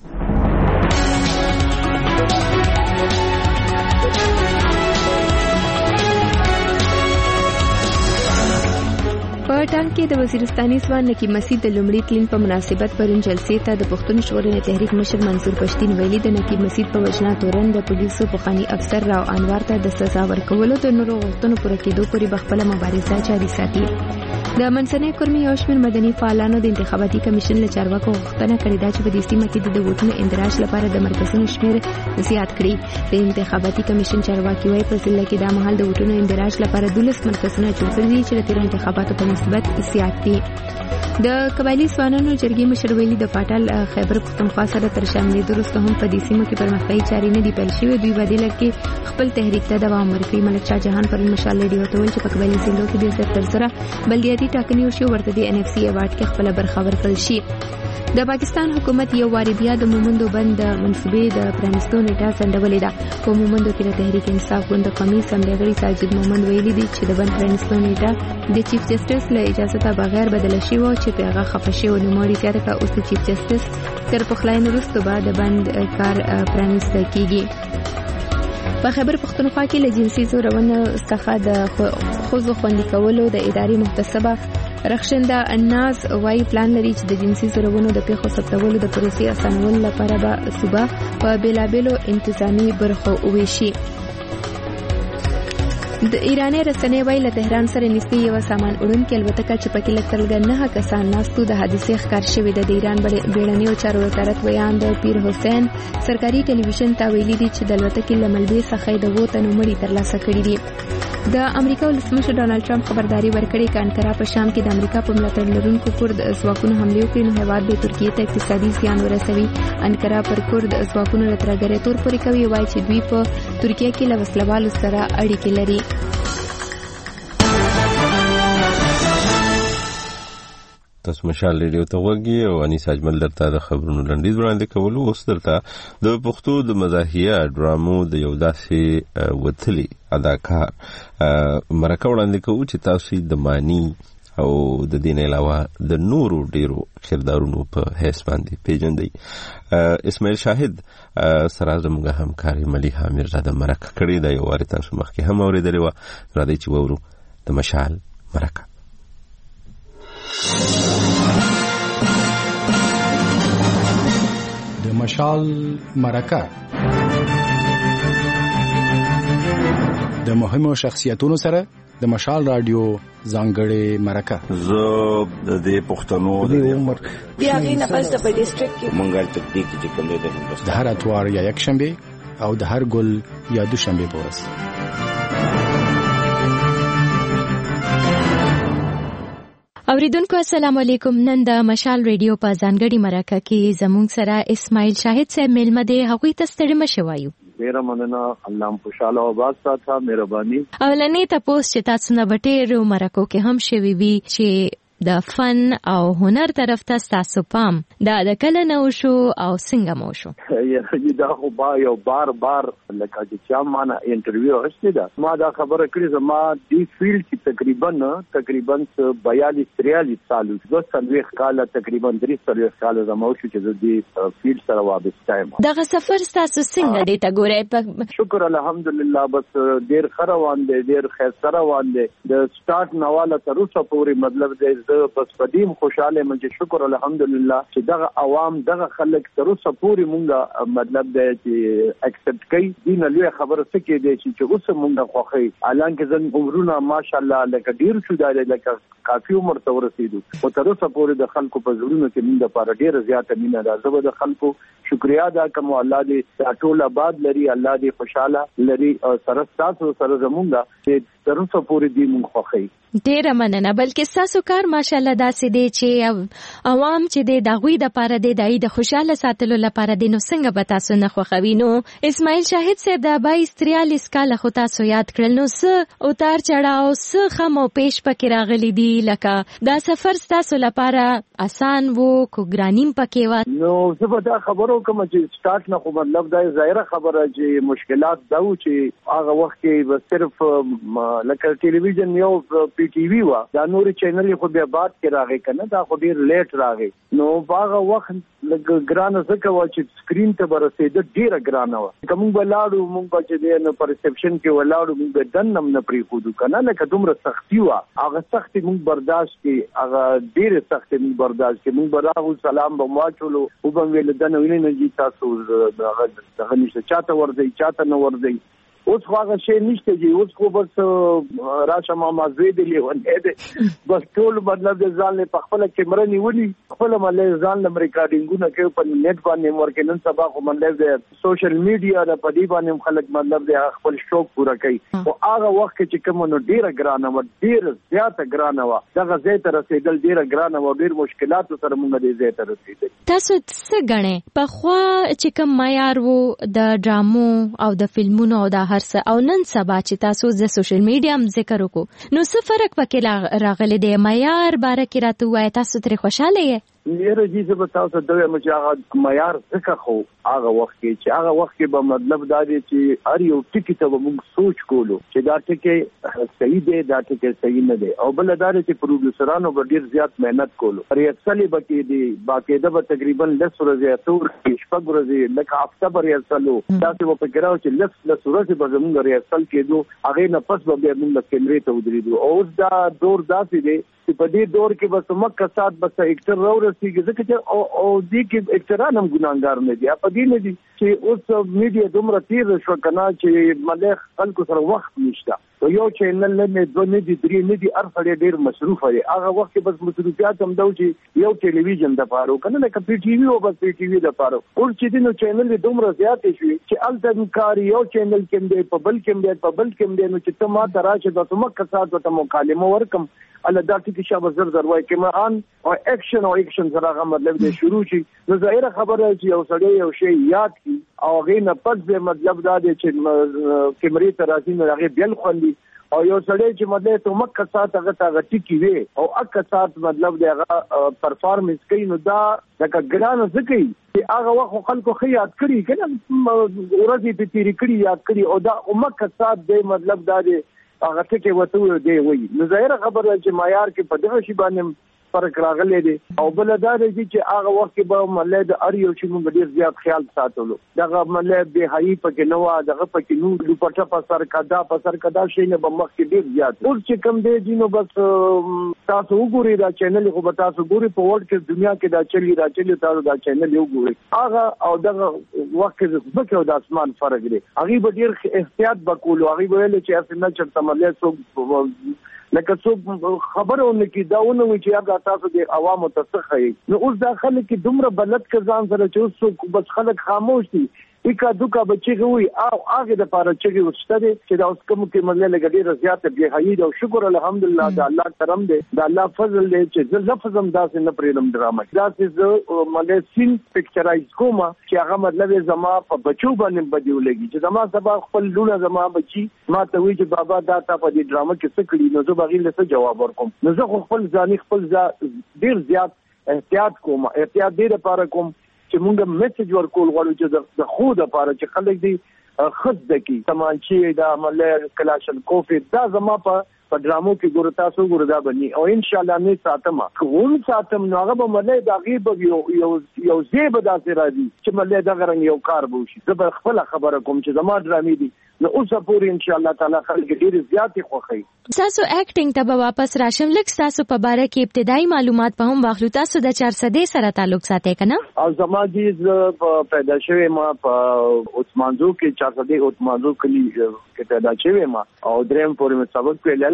په ټانګ کې د وزیرستاني ځوان نقیب مسعود د لومړي تلین په مناسبت پرون جلسې ته د پښتون ژغورنې تحریک مشر منصور پښتين ویلي د نقیب مسعود په وجنا تورن د پولیسو پخوانی افسر راو انوار ته د سزا ورکولو د نورو غوښتنو پوره کېدو پورې بخپله مبارزه جاري ساتي. د منځنۍ کورمې یو شمېر مدني فعالانو د انتخاباتي کمیشن له چارواکو غوښتنه کړې ده چې په دې سیمه کې د ووټونو اندراج لپاره د مرکزونو شمېر زیات کړي. د انتخاباتي کمیشن چارواکي وايي په ضلع کې دا مهال د ووټونو اندراج لپاره دولس مرکزونه جوړ شوي دي چې د تېرو انتخاباتو په نسبت زیات دي. د قبایلي ځوانانو جرګې مشر ویلي د پاټل خیبر پښتونخوا سره تر شاملېدو وروسته هم په دې سیمو کې پرمختیایي چارې نه دي پیل شوې. دوی په دې لړ کې خپل تحریک ته دوام ورکوي. ملک شاه جهان پرون مشال ریډیو ته ویل چې په قبایلي سیمو کې د زر تر سره بلدیاتي ټاکنې وشي ورته د ان اف سی ایوارډ کې خپل برخه ورکړل شي. د پاکستان حکومت یو واری بیا د مومندو بند منصوبې د پرانیستو نیټه ځنډولې ده. په مومندو کې د تحریک انصاف ګوند قومي اسمبلی غړي ساجد مومند ویلي دي چې د بند پرانیستو نیټه د چیف جسټس له اجازه ته بغیر بدله شي و چې په هغه خفه شي او نوموړي زیاته کا اوس چیف جسټس تر پخلاینې وروسته به د بند کار پرانیسته کیږي. په خیبر پښتونخوا کې له جنسي زورونو څخه د ښځو خوندي کولو د ادارې محتسبه رخشنده الناز وايي پلان لري چې د جنسي زورونو د پیښو ثبتولو د پروسې اسانولو لپاره به صوبه په بیلابیلو انتظامی برخو وویشي. د ایراني رسنۍ وايي له تهران سره نږدې یو سامان وړونکې الوتکه چې پکې لږ تر لږه نهه کسان ناستو د حادثې ښکار شوې ده. د ایران بیړنیو چارو وزارت ویان د پیر حسین سرکاري ټلویزیون ته ویلي دي چې د الوتکې له ملبې څخه د اووه تنو مړي ترلاسه کړي دي. د امریکا ولسمشر ډانلډ ټرمپ خبرداري ورکړې چې انقره په شام کې د امریکا په ملاتړ لرونکو کورد ځواکونو حمله وکړي نو هیواد به ترکیې ته اقتصادي زیان ورسوي. انقره پر کورد ځواکونو له ترهګرۍ تور پورې کوي. وايي چې دوی په ترکیه کې له وسلوالو سره اړیکې لري. تاسو مشال ریډیو ته وګورئ او انیس اجمل درته د خبرونو لنډیز وړاندې کولو. اوس درته د پښتو د مزاحیه ډرامو د یو داسې وتلي اداکار مرکه وړاندې کوو چې تاسو د مانی او د دین علاوه د نورو ډیرو کردارونو په حیث باندې پیژندئ. اسماعیل شاهد سره زموږ همکاري ملیحه میرزاده مرکه کړې ده. یو وارې تاسو مخکې هم اورېدلې وه. راځئ چې واورو د مشال مرکه. د مشال مرکه د مهمو شخصیتونو سره د مشال رادیو ځانګړې مرکه. زه د دې پښتنو د عمر بیا غي نه پس د په ډیسټریکټ کې منګل تکنیک چې کوم دی د هر اتوار یا یک شنبه او د هر ګل یا دو شنبه پورس. اوریدونکو السلام علیکم. نن د مشال ریډیو په ځانګړي مرکه کې زموږ سره اسماعیل شاهد صاحب میلمه دی. هغوی ته ستړي مه شوایو. ډیره مننه. الله خوشاله او آباد ساته. مهرباني. اولنې تاسو چې تاسو نه بټیرو مرکو کې هم شوي وي چې د فن او هنر طرف ته تاسو پام دا د کله نو شو او څنګه مو شو؟ یی دا خو با یو بار بار لکه چې چا ما نه انټرویو هسته دا ما دا خبره کړې زما دی فیلډ کې تقریبا تقریبا بیالیس تریالیس سال د سلويخ کال تقریبا درې سلويخ کال زما شو چې د دې فیلډ سره وابسته یم. دا سفر تاسو څنګه دی ته ګورئ؟ شکر الحمدلله بس ډیر خروان دی ډیر خیر روان دی د سٹارټ نواله تر اوسه پورې مطلب دی بس پدیم خوشاله مې شکر الحمدلله چې دغه عوام دغه خلک تر اوسه پورې مونږه مطلب دی چې اکسپټ کوي. دین له خبره څه کې دی چې اوس مونږه خوخي الان کې زن عمرونه ماشاءالله لکه ډیر شو دا لکه کافي عمر ته ورسېدو او تر اوسه پورې د خلکو په زړونو کې مونږ لپاره ډیر زیاته مینه ده. زه د خلکو شکریا ادا کوم. الله دې ټول آباد لري. الله دې خوشاله لري او سره تاسو سره زمونږه چې تر اوسه پورې دې مونږ خوخي. ډیر مننه. بلکې تاسو کار ماشاءالله داسې دی چې عوام چې دی د هغوی دپاره دی د د خوشحاله ساتلو لپاره دی، نو څنګه به تاسو نه خوښوي؟ نو اسماعیل شاهد صاحب د بایس تریالیس کاله خو تاسو یاد کړل، نو څه اتار چړاو څه خم او پیش پکې راغلی دي؟ لکه دا سفر ستاسو لپاره اسان و کو ګرانیم پکې و؟ نو زه به دا خبرو کوم چې سٹارټ نه خو مطلب دا ظاهره خبره چې مشکلات دا و چې هغه وخت کې به صرف لکه ټلویزیون یو پی ټی وی و، دا نور چینل خو بیا بعد کې راغی کنه، دا خو ډیر لیټ راغی. نو هغه وخت لکه ګرانه ځکه و چې سکرین ته به رسېده ډیره ګرانه وه. که موږ به لاړو موږ به چې دی نو په ریسپشن کې ولاړو موږ به دن هم نه پرېښودو کنه، لکه دومره سختي وه. هغه سختي موږ برداشت کړي، هغه ډېرې سختې موږ برداشت کړي. موږ به راغلو سلام به مو واچولو، و به مو ویل دنه وینئ نه جي تاسو هغه دغه نشته، چاته ورځئ چاته نه ورځئ. اوس خو هغه شی نشته جی، اوس خو بس راشه ماما زوی دی لیونی دی، بس ټول مطلب د ځان له خپله کیمره نیولي، خپله مطلب ځان له ریکارډینګونه کوي په نیټ باندې ورکې. نن سبا خو مطلب د سوشل میډیا د په دې باندې خلک مطلب د خپل شوق پوره کوي. خو هغه وخت کې چې کوم نو ډیره ګرانه وه، ډیره زیاته ګرانه وه، دغه ځای ته رسېدل ډیره ګرانه وه، ډېر مشکلاتو سره موږ دې ځای ته رسېدل. تاسو څه ګڼئ پخوا چې کوم معیار و د ډرامو او د فلمونو او د هر څه، او نن سبا چې تاسو د سوشل میډیا هم ذکر وکړو، نو څه فرق پکې راغلی دی؟ معیار باره کې راته ووایه، تاسو ترې خوشحاله یې؟ یاره جی زه به تاسو ته وایم چې هغه معیار ځکه خو هغه وخت کې چې هغه وخت کې به مطلب دا دی چې هر یو ټکي ته به موږ سوچ کولو چې دا ټکی صحیح دی دا ټکی صحیح نه دی، او بله دا دی چې پروډیوسرانو به ډېر زیات محنت کولو، ریهرسلې به کېدې، باقاعده به تقریبا لس ورځې اته ورځې شپږ ورځې لکه هفته به ریهرسل و، داسې به فکر و چې لس لس ورځې به زموږ ریهرسل کېدو، هغې نه پس به بیا موږ کیمرې ته ودرېدو. او اوس دا دور داسې دی چې په دې دور کې بس مکه سات بس اکټر راورسېږي، ځکه چې او دې کې اکټران هم ګناهګار نه دي، په دې نه دي چې اوس میډیا دومره تېره شوه که نه چې ملک خلکو سره وخت نشته، یو چینل نه دی دوه نه دي درې نه دي، هر سړی ډېر مصروفه دی. هغه وخت کې بس مصروفیات هم دا و چې یو ټلویزیون دپاره و که نه، لکه پی ټي وي و بس پی ټي وي دپاره. اوس چې دي نو چینل یې دومره زیاتې شوې چې هلته کار یو چینل کې هم دی، په بل کې هم دی، په بل کې هم دی، نو چې ته ما ته راشې دا ته مکه سات ورته مکالمه ورکړم، الله دا ټکي شابه زر زر وایي کیمران او اکشن او اکشن سره هغه مطلب دی شروع شي. نو ظاهره خبره چې یو سړی یو شی یاد کړي او هغې نه پس دی مطلب دا دی چې کیمرې ته راځي نو هغې بیل خوندي، او یو سړی چې مطلب ته مکه سات هغه ته هغه ټکي وي او اکه سات مطلب دی هغه پرفارمنس کوي، نو دا لکه ګرانه څه کوي چې هغه وخت خلکو ښه یاد کړي که نه، ورځې پې تېرې کړي یاد کړي، او دا مکه سات دی مطلب دا دی هغه ټکي ورته دی وایي. نو ظاهره خبره چې معیار کې په دغه شي باندې فرق راغلی دی. او بله دا دی چې هغه وخت کې به مطلب د هر یو شي موږ ډېر زیات خیال ساتلو، دغه مطلب بېحیي پکې نه وه، دغه پکې نو دوپټه په سر کدا په سر کدا شی نه به مخکې ډېر زیات. اوس چې کوم دی جي نو بس تاسو وګورئ دا چینل خو به تاسو ګورئ په ورلډ کې دنیا کې دا چلي دا چلي تاسو دا چینل یې وګورئ، هغه او دغه وخت کې ځمکې او د اسمان فرق دی. هغې به ډېر احتیاط به کولو، هغې به ویل چې هسې نه چېرته مطلب څوک لکه څوک خبره ونه کړي، دا ونه وایي چې هغه تاسو د عوامو ته څه ښایي. نو اوس دا خلک کې دومره بلد که ځان سره چې اوس څوک بس خلک خاموش دي، ایکا دوکا به چغې وایي، او هغې دپاره چغې اوس شته دی چې دا اوس کوم کې مطلب لږه ډېره زیاته بېحیي ده. او شکر الحمدلله د الله کرم دی، د الله فضل دی چې زه لفظ هم داسې نه پرېږدم ډرامه کې، داسې زه مطلب سین پکچرایز کوم چې هغه مطلب زما په بچو باندې بدې ولګي، چې زما سبا خپل لونه زما بچي ما ته وایي چې بابا دا تا په دې ډرامه کې څه کړي، نو زه به هغې له څه جواب ورکوم. نو زه خو خپل ځاني خپل ډېر زیات احتیاط کوم، احتیاط دې دپاره کوم چې مونږ میسج ورکول غواړو چې د خو دپاره چې خلک دې ښه زده کړي، تمانچې دا مطلب کلاشنکوف دا زما په په ډرامو کې ګوره تاسو ګوره دا بني، او انشاءالله نه ساتم که هم ساتم نو هغه به مطلب د هغې به یو یو ځای به داسې راځي چې مطلب دغه رنګ یو کار به وشي. زه به خپله خبره کوم چې زما ډرامې دي نو اوسه پورې انشاءالله تعالی خلک ډېرې زیاتې خوښوي. ستاسو اکټینګ ته به واپس راشم، لږ ستاسو په باره کې ابتدایي معلومات به هم واخلو. تاسو د چارسدې سره تعلق ساتئ که نه؟ او زما جي زه پیدا شوی ما په عثمانزو کې، چارسدې عثمانزو کلي کې پیدا شوی ما، او درېیم پورې مې سبق ویل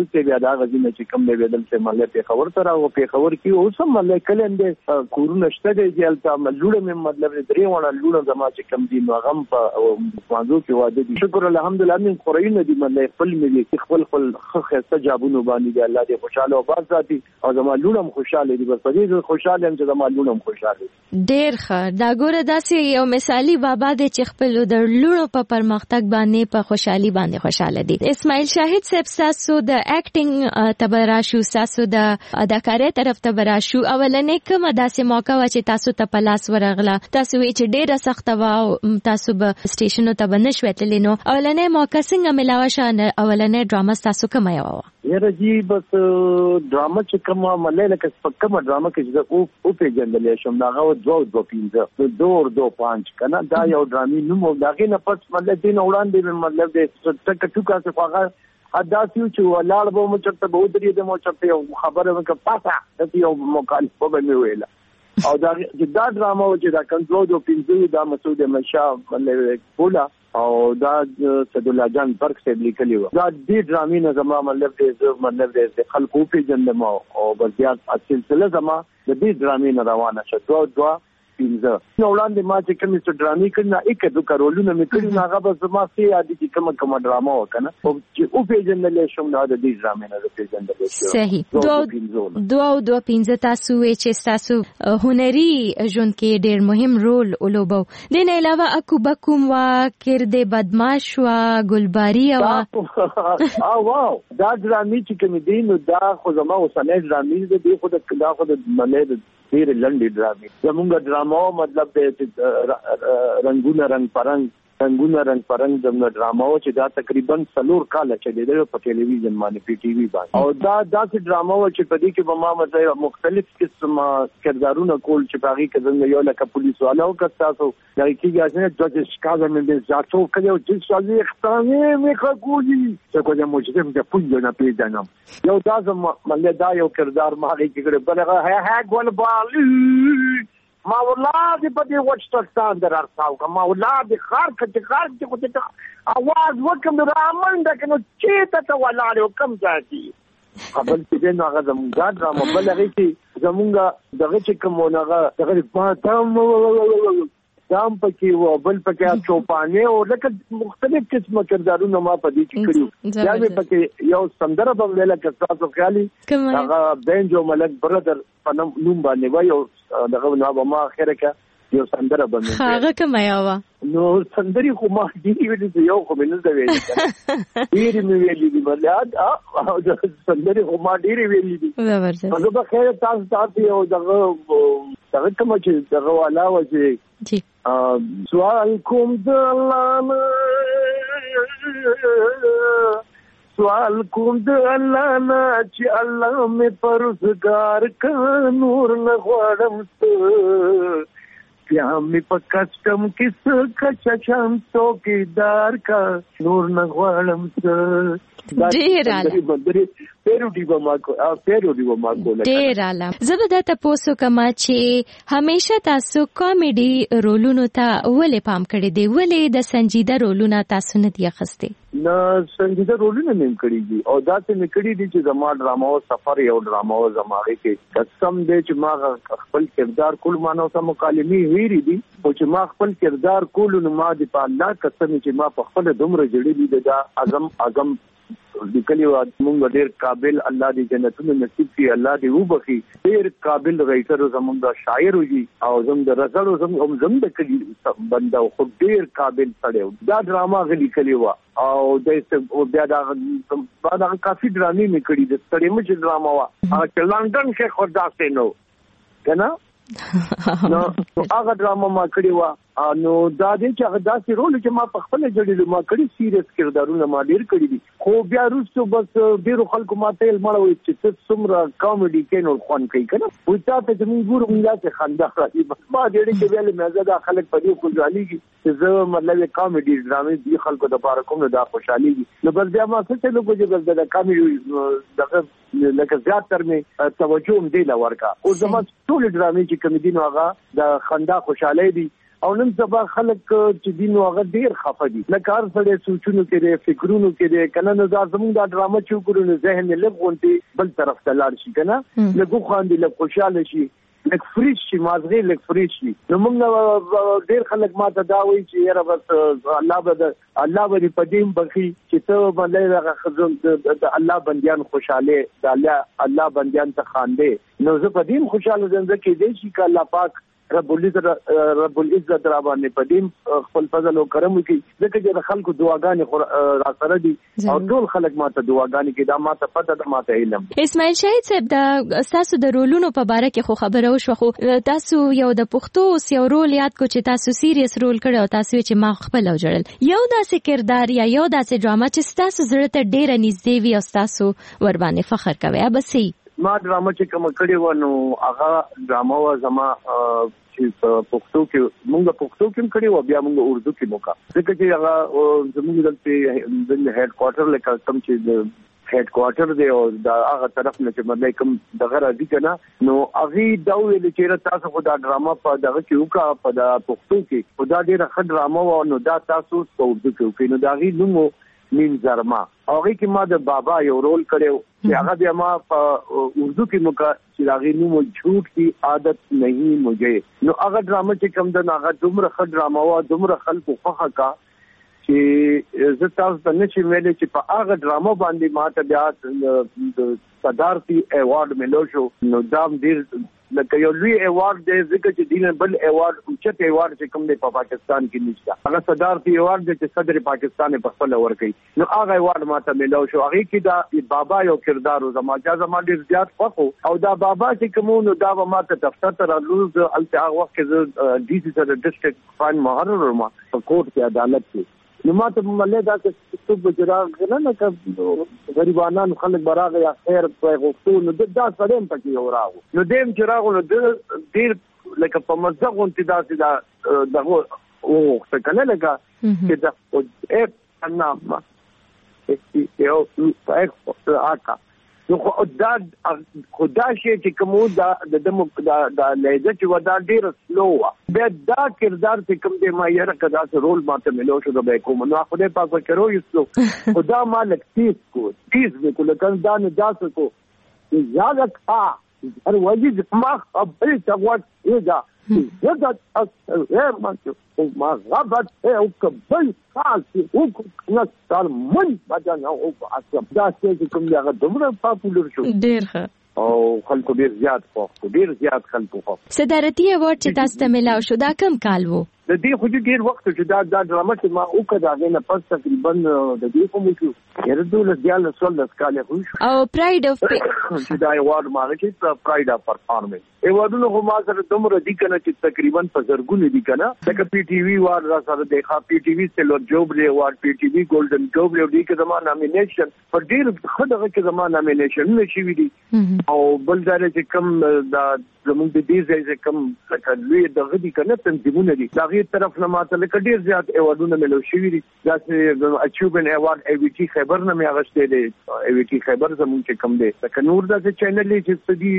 کابل ته بیا دا غزینه چې کوم دی دلته مله په خبر تر او په خبر کې اوس هم مله کلم دی کورونه شته دی چې البته لوړه مې مطلب درې وړه لوړه زما چې کوم دی نو غم په موضوع کې واده دي شکر الحمدلله من قرین دی مله خپل مې خپل خپل خسته جابونو باندې دی الله دې خوشاله او باز ذاتي او زما لوړم خوشاله دي بس دې خوشاله هم چې زما لوړم خوشاله ډېر ښه دا ګوره داسې یو مثالی بابا دی چې خپل د لوړو په پرمختګ باندې په خوشحالي باندې خوشاله دي اسماعیل شاهد صاحب تاسو د اکټینګ تبراشو تاسو د اداکارۍ طرف تبراشو اولنې کومه داسې موقع و چې تاسو ته په لاس ورغله تاسو وی چې ډېره سخته و او تاسو به سټیشنو ته بنشوي تللی نو اولنې موقع څنګه ملاوه شانه اولنې ډراما تاسو کومه یو یاره جی بس ډراما چې کومه مله لکه کومه ډراما کې چې او او په جندلې شم دا غو دوه دوه پینځه دور دو پانچ کنه دا یو ډرامي نوم دا کې نه پس مله دین وړاندې مطلب دې ټک ټکا څه خواغه ادا سیو چې ولال به مو چرته به درې د مو چرته خبره وکړه پاسه د یو مخالفه به مې ویله او دا دا ډراما چې دا کنټرول دو پینځه دا مسعود مشا مله بولا او دا سید الله جان برق سے لیکلی و دا دې ډرامې نه زما مطلب دې مطلب دې خلکو په جنم او بزیات سلسله زما د دې ډرامې نه روانه شو دوه دوه پینځه نو وړاندې ما چې کوم څه ډرامې کړنه یک دوه کارولونه مې کړی هغه به زما سي عادي چې کوم کوم ډراما وکنه او چې او په جنل شوم نو د دې ډرامې نه په جنل شوم صحیح دوه دوه دوه پینځه تاسو چې تاسو هنري ژوند کې ډېر مهم رول ولوبو د نه علاوه اكو بکوم وا کړد بدمعش وا ګلباری وا او واو دا ډرامې چې کوم دي نو دا خو زما اوسنۍ ډرامې دي خو دا خو د ملي ډېر لنډي ډرامې زموږ ډراما مطلب د رنگونه رنگ پرنګ رنگونه رنگ پرنګ د ډراما چې دا تقریبا څلور کال چې د په ټلویزیون باندې پی ټی وی باندې او دا داسې ډراما چې په دې کې به ما مطلب مختلف قسم کردارونه کول چې باغی کزنګ یو لکه پولیس والا او کتاسو دا کیږي چې د شکایت مې د ځاتو کړو چې څلې اختامې مې خګولي چې کومه موجوده د پولیس نه پیژنم یو دا زم مله دا یو کردار ما کې کړه بلغه هه هه ګول بالي ما ولاد په دې وچتستان درارتاو کما ولاد خار کته خار چې کوته आवाज وکم رامنده کنو چې ته ولاد کم ځاتي خپل چې نه هغه زموږه ډرامه بلغه چې زموږه دغه چې کومه دغه په تام دام پکې و بل پکې چوپانه او لکه مختلف قسمه کردارونه ما په دې کې کړیو دا به پکې یو سندره په ویله کې تاسو خیالي هغه بنجو ملک برادر په نوم باندې وایو دغه نو ما اخره کې یو سندره باندې هغه کومه یو نو سندري خو ما دې ویلې یو خو مې نه دا ویلې ډېر مې ویلې دي بلاد او د سندري خو ما ډېر ویلې دي نو به خیر تاسو تاسو یو دغه دغه کوم چې دغه والا و چې جی سوال کوم د الله سوال کوم د الله نه چې الله مې پرزګار ک نور نه غواړم ته بیا مې په کسٹم کس کچچم څوکیدار کا نور نه غواړم ته ډیر اعلی پیروډي به ما کو پیروډي به ما کو ډیر اعلی زبده تاسو کما چې همیشه تاسو کامیډي رولونو ته ولې پام کړی دی ولې د سنجیده رولونو تاسو نه دی اخسته نه سنجیده رولونه نیم کړی دي او دا څه نکړی دي چې زما ډراما او سفر یو ډراما او زماره کې قسم دې چې ما خپل کردار کول مانو سم مکالمي ویری دي او چې ما خپل کردار کول نو ما دې په الله قسم چې ما په خپل دومره جوړې دي دا اعظم اعظم لیکلی و موږ ډېر قابل الله دې جنتونو نصیب کړي الله دې وبخي ډېر قابل رئیسر زموږ د شاعر وي او زموږ د رسول زموږ زموږ د کلی بنده خو ډېر قابل سړی دا ډراما غلي کلی و او د بیا دا دا کافي ډرامې مې کړې د ستړي مچ ډراما وا چې لندن کې خدا سي نو کنه نو هغه ډراما ما کړی و نو دا دې چې هغه داسې رول چې ما په خپل جوړېلو ما کړی سیریس کردارونه ما ډیر کړی دي خو بیا وروسته بس ډیرو خلکو ما ته مړوي چې څه څومره کامیډي کې نور خوان کوي کنه وي تاسو چې موږ ګورو موږ ته خندا راځي بس ما ډېر کې ویل مې زړه خلک په دې خوشاليږي چې زه مطلب کامیډي ډرامې دي خلکو د پاره کوم دا خوشاليږي نو بس بیا ما څه څه لوګو چې بس د کامیډي دغه لکه زیات تر مې توجه هم دی لا ورکا او زما ټول ډرامې چې کمیډي نو هغه د خندا خوشاله دي او نن سبا خلک چې دینو هغه ډیر خفه دي لکه هر سړی سوچونو کې دي فکرونو کې دي کنه نو دا زموږ دا ډرامه چې وګورو نو ذهن لږ غونډي بل طرف ته لاړ شي کنه لږ خواندي لږ خوشاله شي لږ فریش شي مازغه لږ فریش شي نو موږ ډیر خلک ماته دا وایي چې یاره بس الله به الله به په دې بخي چې ته باندې هغه خزم د الله بنديان خوشاله د الله الله بنديان ته خاندې نو زه په دې خوشاله ځم چې دې شي ک الله پاک رب العزت رب العزت را باندې پدیم خپل فضل او کرم وکي ځکه چې خلکو دعاګانې را سره دي او ټول خلک ماته دعاګانې کوي دا ماته پته ده ماته علم اسماعیل شاهد صاحب دا تاسو د رولونو په باره کې خو خبره وشو خو تاسو یو د پښتو یو رول یاد کو چې تاسو سیریس رول کړو او تاسو چې ما خپل او جوړل یو داسې کردار یا یو داسې ډرامه چې تاسو زړه ته ډیره نږدې وي او تاسو ور باندې فخر کوي بس ما ډرامه چې کوم کړی و نو هغه ډرامه و زما چې پښتو کې مونږ پښتو کې کړی و بیا مونږ اردو کې موکا ځکه چې هغه زموږ دلته د هډ کوارټر لکه کوم چې هډ کوارټر دی او دا هغه طرف نه چې مطلب کوم دغه راځي کنه نو هغه دا ویل چې تاسو خو دا ډرامه په دغه کې وکا په د پښتو کې خدا ډیره ښه ډرامه و نو دا تاسو په اردو کې وکړئ نو دا غي نومو نیم زرما هغه کې ما د بابا یو رول کړو چې هغه بیا ما په اردو کې موکا چې هغه نوم جھوٹ کی عادت نہیں مجھے نو هغه ډرامه چې کوم د هغه دومره ښه ډرامه و دومره خلکو خوښه کا چې زه تاسو ته نشم ویلې چې په هغه ډرامه باندې ما ته بیا د صدارتي ایوارډ ملو شو نو دام ډیر لکه یو لوی ایوارډ دی ځکه چې دینه بل ایوارډ اوچت ایوارډ چې کوم دی په پاکستان کې نشته هغه صدارتي ایوارډ دی چې صدر پاکستان په خپل ورکړي نو هغه ایوارډ ماته ملو شو هغه کې دا بابا یو کردار او زما چې زما ډیر زیات خوښ او دا بابا چې کوم نو دا ماته دفتر ته رالوز الته هغه وخت کې ډي سي سره ډسټریکټ فاین مهرر ما په کوټ کې عدالت کې نو ماته مله دا چې څوک بجراغ نه نه ک غریبانان خلک براغه یا خیر په غوښتو نو دا سړیم پکې وراغو نو دیم چې راغو نو ډیر لکه په مزغون چې دا چې دا دغه او څه کنه لکه چې دا او اپ نام یو په اکا نو خدا خدا شي چې کوم دا د دا د لهجه چې ودا ډیر سلو به دا کردار چې کوم دی ما یې راکدا سره رول ماته ملو شو د به کوم نو خدای پاک وکړو یو خدا مالک تیز کو تیز به کله کله دا نه جاسو کو زیاده کا هر وجه ما خپل څوات ایدا زدا اکثر مانته ما غبط او قبل خاص او نستار من بدن او اصلا دا چې کوم یو دومره پاپولر شو ډیر ښه او خلکو ډیر زیات خو ډیر زیات خلکو خو صدارتي ایوارډ چې تاسو ته ملاو شو دا کم کال وو د دې خو ډیر وخت چې دا دا ډرامه چې ما وکړه دا نه پس تقریبا د دې کوم چې یره دوله دیال سول د سکاله خو او پراید اف چې دا ایوارډ ما چې پراید اف پرفارمنس ایوارډونو خو ما سره دومره دي کنه چې تقریبا په زرګونه دي کنه لکه پی ټي وی وار را سره دی ښا پی ټي وی سلور جوب لی وار پی ټي وی ګولډن جوب لی دي کې زموږ نامینیشن پر ډیر خدغه کې زموږ نامینیشن نشي وی دي او بل ځای چې کم دا زموږ د دې ځای چې کم لکه لوی دغه دي کنه تنظیمونه دي دا غي طرف نه ماته لکه ډیر زیات ایوارډونه ملو شوی دي دا چې اچیومنت ایوارډ ای وی ټي خیبر نه مې اغشته دي ای وی ټي خیبر زموږ چې کم دي لکه نور دا چې چینل چې سدي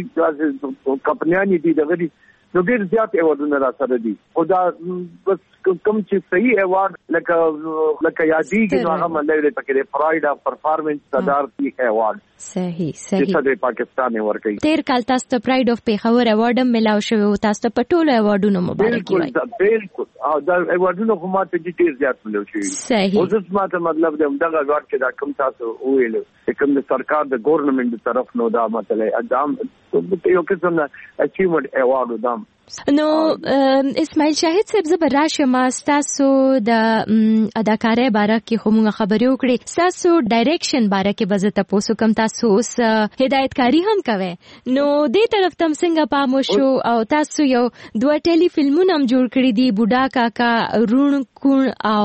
دا کمپنیانی دي دغه دي نو ډیر زیات ایوارډونه را سره دي او دا بس کوم چې صحیح ایوارډ لکه لکه یادېږي نو هغه مله پکې پراید اف پرفارمنس صدارتي ایوارډ صحیح صحیح چې د پاکستان ورکړي تیر کال تاسو ته پراید اف پیښور ایوارډ ملاو شو تاسو ته پټول ایوارډونو مبارکي وای بالکل او دا ایوارډونو خو ماته ډیر زیات ملو شي صحیح او څه ماته مطلب دا دغه ایوارډ چې دا کوم تاسو ویل چې کوم د سرکار د ګورنمنت طرف نو دا مطلب ادم یو قسم اچیومنت ایوارډ دام نو اسماعیل شاهد صاحب زبر راشم تاسو د اداکارۍ باره کې خو موږ خبرې وکړې تاسو ډایریکشن باره کې به زه تاسو کوم تاسو اوس هدایتکاری هم کوي نو دې طرف تم څنګه پام وشو او تاسو یو دوه ټیلی فلمونه هم جوړ کړی دي بوډا کاکا رون کون او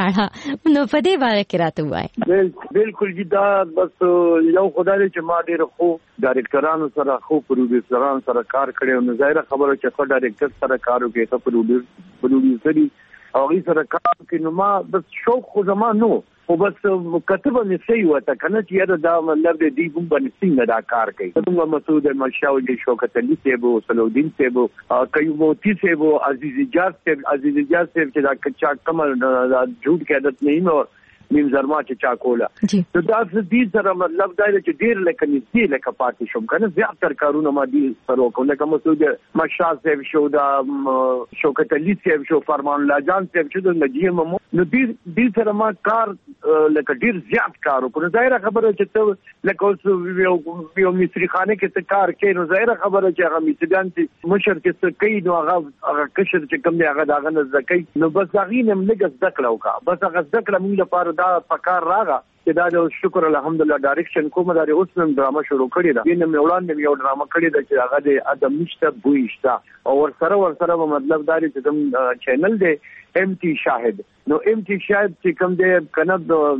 چاړه نو په دې باره کې راته وای بالکل جدا بس یو خدای چې ما ډېر خو ډایرکټرانو سره خو پروډوسرانو سره کار کړی نو ظاهر خبره چې ډایرکټر سره کار وکړي ته پروډوسر پروډوسري او غي سره کار کوي نو ما بس شوق خو زما نو خو بس کتبه مې صحیح وته کنه چې یاره دا مطلب دی دی بم باندې څنګه دا کار کوي څنګه مسعود مشاوی شوکت علي صاحب صلاح صاحب کيوموتی صاحب عزیز اجاز صاحب عزیز اجاز صاحب چې دا کچا کمل جھوٹ کی عادت نه نو نیم زرما چې چا کوله نو دا دې سره مطلب دا چې ډیر لکه نږدې لکه پاتې شوم کنه زیات تر کارونه ما دي سره کوم لکه مسعود مشاز صاحب شو دا شوکت علي صاحب شو فرمان الله جان صاحب شو د نجیم مو نو دې دې سره ما کار لکه ډیر زیات کار وکړ ظاهره خبره چې ته لکه اوس یو یو مصری خانه کې ته کار کوي نو ظاهره خبره چې هغه مصریان چې مشر کې څه کوي نو هغه هغه کشر چې کوم دی هغه داغه نه زکای نو بس هغه نه موږ زده کړو کا بس هغه زده کړو موږ لپاره دا پکار راغا چې دا د شکر الحمدلله ډایرکشن کوم دا اوس نن ډراما شروع کړی دا نن مې وړاندې یو ډراما کړی دا چې هغه د ادم نشته بوښتا او ور سره ور سره مطلب دا چې کوم چینل دی ام ټي شاهد نو ام ټي شاهد چې کوم دی کنه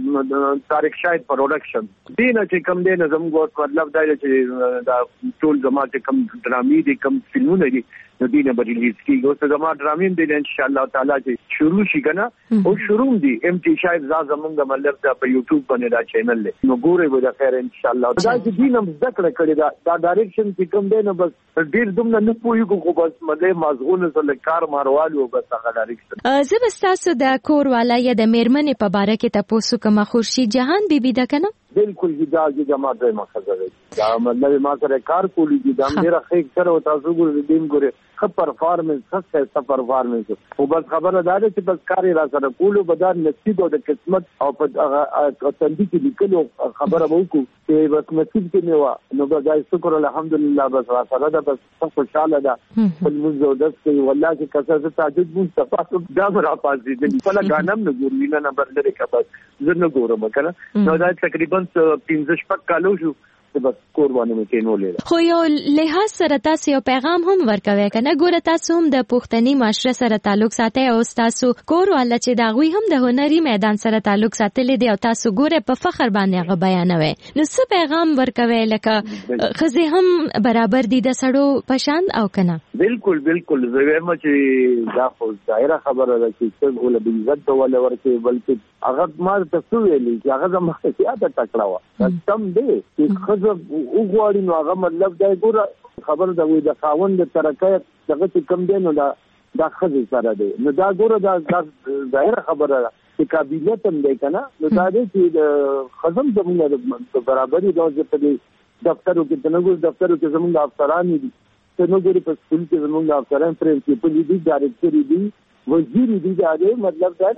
د طارق شاهد پروډکشن دین چې کوم دی نظم ګوت مطلب دا چې دا ټول زما چې کوم ډرامې دي کوم فلمونه دي نو دینه به ریلیز کیږي او زما ډرامې دي ان شاء الله تعالی چې شروع شي کنه او شروع دي ام ټي شاهد زمونږ مطلب دا په یوټیوب باندې دا چینل دی نو ګورئ به د خیر ان شاء الله دا چې دینه ذکر کړی دا دا ډایرکشن چې کوم دی نو بس ډیر دومره نه پوهیږو خو بس مله مازغون سره کار ماروالو بس هغه ډایرکشن زه بستاسو د کور والا یا د میرمنې په باره کې تاسو کوم خورشید جهان بیبي ده کنه بالکل جدا جما د مخزه دا مطلب ما سره کار کولی دي دا میرا خیر سره تاسو ګور دیم ګوره خ پرفارمنس خاصه ست پرفارمنس او بس خبره ده چې بس کار را سره کولو بدار نصیب او د قسمت او په تندې کې لیکلو خبره وکړو چې بس نصیب کې نه و نو بس شکر الحمدلله بس را سره ده بس خوشاله ده په موږ د دې والله چې کسه تعجب مصطفی دا را پاتې دي په لګانم نه ګورې نه نمبر لري کبه زه نه ګورم کنه نو دا تقریبا پنځه شپږ کالو شو چې بس قرباني مې کینولې خو یو لحاظ سره تاسو یو پیغام هم ورکوي کنه ګوره تاسو هم د پښتني معاشره سره تعلق ساتي او تاسو کور والا چې دا غوي هم د هنري میدان سره تعلق ساتلی دی او تاسو ګوره په فخر باندې هغه بیانوي نو څه پیغام ورکوي لکه خزي هم برابر دي د سړو پشان او کنه بالکل بالکل زه وایم چې دا خو ظاهره خبره ده چې څنګه ول به عزت ول ورته بلکې هغه ما تاسو ویلي چې هغه زما څه ته ټکړاوه تم دې چې خزه وګوري نو هغه مطلب دا ګوره خبر دا وي د خاوند ترکه دغه کم دی نو دا د خزه سره دی نو دا ګوره دا ظاهره خبره ده چې قابلیت هم دی کنه نو دا دې چې د خزم زموږ برابرۍ د دفترو کې تنګو دفترو کې زموږ افسران دي نو ګوري په سکول کې زموږ افسران پرنسپل دي ډایرکټر دي وزیر دي دا مطلب دا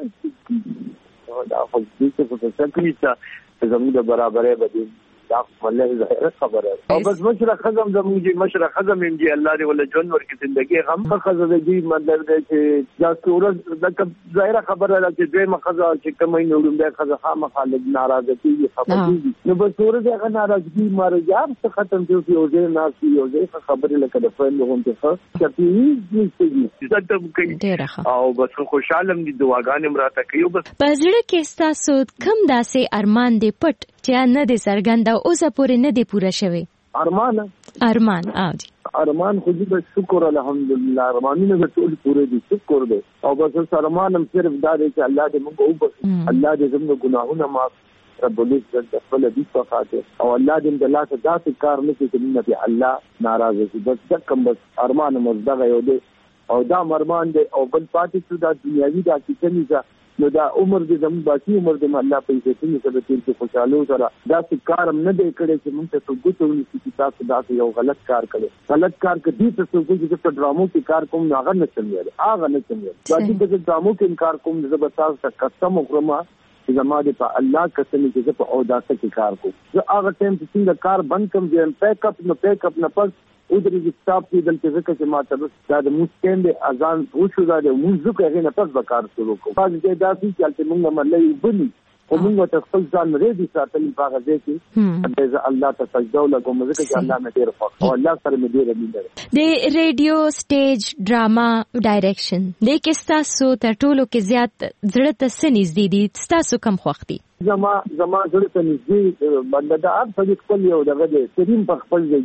دی دا خو دې څه څه څه زموږ د برابرۍ بدی دا والله ظاهره خبره او بس مشره خزم زموږ مشره خزم ام جی الله دې ول جون ورکه زندگی غم خزم دې مطلب دا چې دا صورت د ظاهره خبره ده چې دوی مخزه چې کومې نورم ده خزه خامہ خالد ناراضه دي خبره دي نو بس صورت هغه ناراضگی مارجار څه ختم شي او دې ناسي او دې خبره لکه د فهم لغون ته چې دې ستم کوي او بس خوشاله دي دعاګانې مراته کوي بس پزړه کې تاسو کم داسې ارمان دې پټ چې نه دې سرګند او اوسه پورې نه دی پوره شوی ارمان ارمان او جی ارمان خو دې شکر الحمدلله ارمانونه به ټول پوره دي شکر دې او بس ارمان هم صرف دا دی چې الله دې موږ وبخښي الله دې زموږ ګناهونه معاف رب العزت خپل دې صفاته او الله دې د لاس داسې کار نه کوي چې نه الله ناراضه شي بس دا کوم بس ارمان مزدغه یو دې او دا ارمان دې او بل پاتې شو دا دنیوي دا چې څنګه نو دا عمر دې زموږ باقي عمر دې الله په دې کې څه دې چې خوشاله سره دا څه کارم نه دی کړی چې موږ ته څه ګوتولې چې تاسو دا یو غلط کار کړی غلط کار کړي ته څه کوي چې په ډرامو کې کار کوم نه هغه نه چلیږي هغه نه چلیږي باقي د ډرامو کې انکار کوم زه تاسو ته قسم وکړم چې زموږ په الله قسم چې په اوداسه کې کار کوم زه هغه ټیم چې څنګه کار بند کوم چې پیک اپ نو پیک اپ نه پس او د کتاب کې دلته ځکه چې ما ته دا د مسکین د اذان وشو دا د موږ کې نه پس وکړ شروع کوم پس دې دا چې موږ ملي بني او موږ ته خپل ځان ریډي ساتل په غږ کې چې الله ته سجده وکړو ځکه چې الله مې ډېر خوښ او الله سره مې ډېر مینه د ریډیو سټیج ډراما ډایرکشن د کیستاسو تر ټولو کې زیات زړه ته سنځ دي دي تاسو کم خوختي زما زما زړه ته نږدې بنده دا په خپل یو دغه د سرین په خپل ځای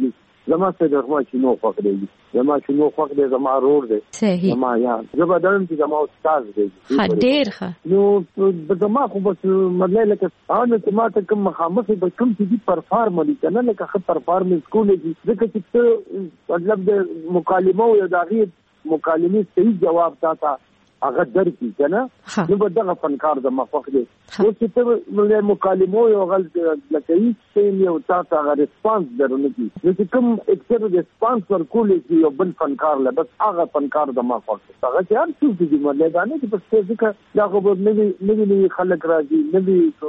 زما څه دغه شنو خوښ دی زما شنو خوښ دی زما رور دی صحیح زما یا زبردن چې زما استاد دی ها ډیر ښه نو زما خو بس مطلب لکه ان ته ما ته کوم مخامخ به کوم چې پرفارملی کنه لکه خه پرفارمنس کولې ځکه چې مطلب د مکالمه او داغي مکالمه صحیح جواب تا هغه درکې کنه نو به دغه فنکار د مخخ دی او چې ته مکالمه یو غل لکه هیڅ یو تاسو هغه ریسپانس درونه کی نو چې کوم اکثر ریسپانس ورکولې چې یو بل فنکار له بس هغه فنکار د مخخ هغه چې هر څه دي مله دا نه چې په ځکه دا خو به نه نه خلک راځي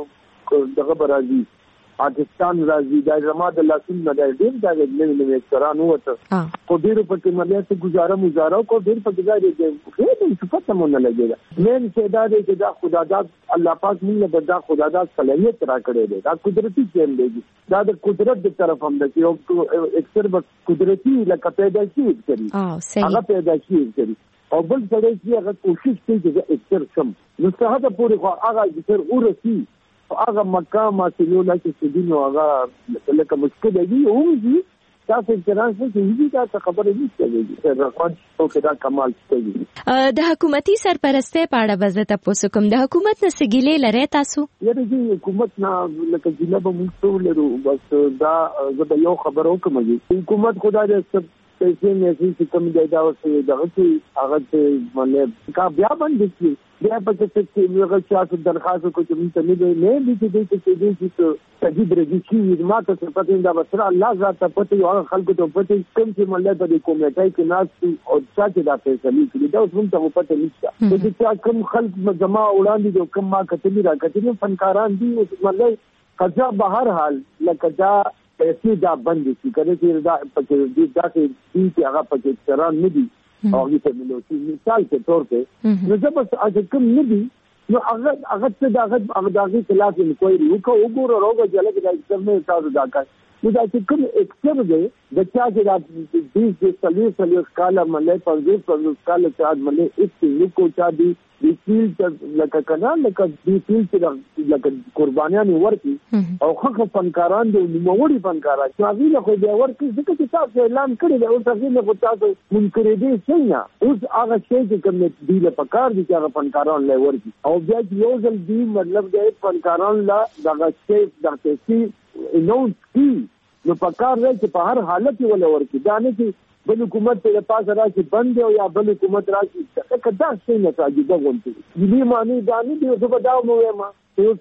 نه دغه راځي پاکستان راځي دا زما د لاسون نه دی ډیر دا نوې نوې اکثران وته کو ډیر په کې مله څه گزاره مزاره کو ډیر په گزارې دي خو دې څه ته مونږ نه لګیږي مې چې دا دې چې دا خداداد الله پاک موږ له دا خداداد صلاحیت را کړې ده دا قدرتي چین دی دا د قدرت د طرف هم ده چې اکثر به قدرتي لکه پیدایشي کوي هغه پیدایشي کوي او بل څه چې هغه کوشش کوي چې اکثر سم نو څه دا پوری خو هغه اکثر ورسي هغه مقام حاصلو نه چې سدینو هغه لکه مشکل دی هم دي تاسو څنګه چې دې تاسو خبرې نشته دي راځي او کدا کمال ستګي د حکومتي سرپرستی په اړه وزته تاسو کوم د حکومت نه سګیلې لري تاسو یره چې حکومت نه لکه جناب موږ ټول لرو بس دا زه یو خبرو کوم چې حکومت خدای دې پیسې نه چې کوم دی دا اوسه دغه چې هغه چې مطلب کا بیا باندې چې بیا په څه چې موږ چې درخواست کوو چې موږ ته نه دی نه دي چې دې چې دې چې تجدید رجی چې ما ته څه پته دا بسره الله ذات پته یو خلکو ته پته کوم چې مطلب د کومیټای کې ناس او چې دا فیصله کړي دا اوس موږ ته پته نشته چې کوم خلک جمع وړاندې د کوم ما کتلی را کتلی فنکاران دي او مطلب قضا بهر حال لکه دا پیسې دا بند شي کله چې دا پکې دې دا چې هغه پکې تران نه دي او هغه ته ملوتي مثال په تور کې نو زه بس اځ کوم نه دي نو هغه هغه څه دا هغه داغي خلاف انکوایري وکړو وګورو راغو چې لکه دا څنګه تاسو دا کوي نو دا چې کوم اکثر دی د چا چې دا دې چې سلیو سلیو کاله مله په دې په کاله چې مله هیڅ یو کو چا دی د فیل لکه کنه لکه د فیل چې لکه قربانیان ورکی او خخ فنکاران دي نوموړي فنکاران چې هغه له خو بیا ورکی ځکه چې تاسو اعلان کړی دی او تاسو له تاسو منکر دي څنګه اوس هغه شی چې کوم دی له پکار دي چې هغه فنکاران له ورکی او بیا یو ځل دی مطلب دی فنکاران لا دغه شی دغه شی نو کی نو پکار دی چې په هر حالت ولا ورکی دا نه چې بل حکومت ته پاسه راشي بند او یا بل حکومت راشي دا دا څه نه راځي دا غونډه دې معنی دا نه دی چې بداو نو ما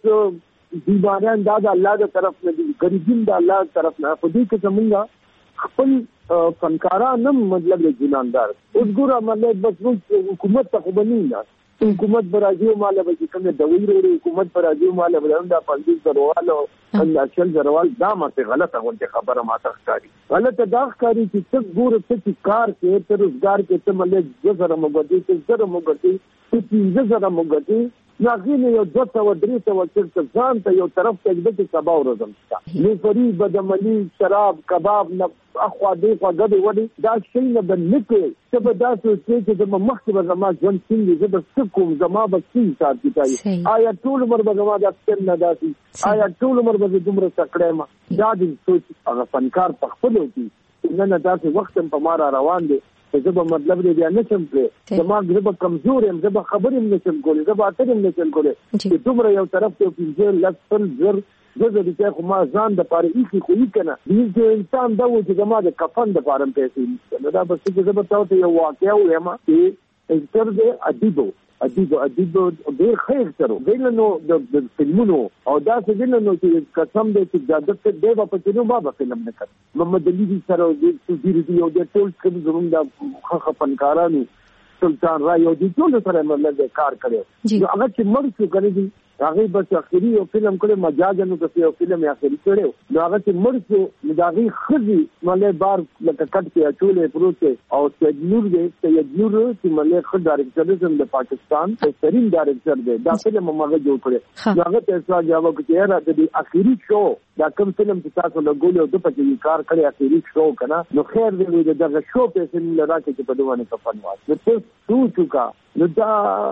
اوس دیوانان دا د الله تر طرف نه دي غریبین د الله تر طرف نه خو دې کې زمونږه خپل فنکاران مطلب جناندار اوس ګوره مطلب بس حکومت ته خو بنی نه حکومت برازیل ماله به کوم د ویرو حکومت برازیل ماله به دا پنځه زروال او انداشل زروال دا ماته غلطه غونډه خبره ماته ښکاری غلطه دا ښکاری چې څه ګور څه کار کې ته روزګار کې ته مله زره مګدي ته زره مګدي ته پنځه زره مګدي ناغینه یو دوته و درې ته و چې ځان ته یو طرف ته د سبا ورځم شته نو فری بدمنی شراب کباب نه اخوا دې خوا غدي ودی دا شي نه بنکه څه به دا څه چې د مخکې به زما ژوند څنګه زه به کوم زما به څه حساب کیږي آیا ټول عمر به زما د خپل نه داسي آیا ټول عمر به دومره سکړې ما دا دې سوچ هغه فنکار په خپل کې نه نه داسې وخت په مارا روان دي زه به مطلب دې بیا نشم پرې زما زه به کمزور یم زه به خبرې هم نشم کولی زه به اتر هم نشم کولی چې دومره یو طرف ته پنځه لس سل زر زه زه دې خو ما ځان د پاره ایښي خو یې که نه دې انسان دا و چې زما د کفن د پاره هم پیسې نشته نو دا بس چې زه به تا ته یو واقعه ووایم چې اکثر دی ادیب ادیب ادیب ډېر ښه اکثر و دی نو د فلمونو او داسې دی نو چې قسم دی چې دا دته دی به په چې نو ما به فلم نه کړ محمد علي دي سره سوزیر دي او د ټول کوم زمونږ د ښه فنکارانو سلطان رای او دي ټول سره مطلب کار کړی نو هغه چې مړ شو کنه دي هغه بس اخري یو فلم کړی مجازن نو چې یو فلم یې اخري کړو نو هغه چې مړ شو نو هغه خزي مله بار لکه کټ کې اچولې پروت او سید نور دې سید نور چې مله خد ډایرکټر د پاکستان بهترین ډایرکټر دی دا فلم هغه جوړ کړی نو هغه ته ځواب جواب کې را د اخري شو دا کوم فلم چې تاسو له ګولو د پټي کار کړی اخري شو کنه نو خیر دې دغه شو په سن لراکه چې په دوانه کفن واسه نو څه تو چوکا نو دا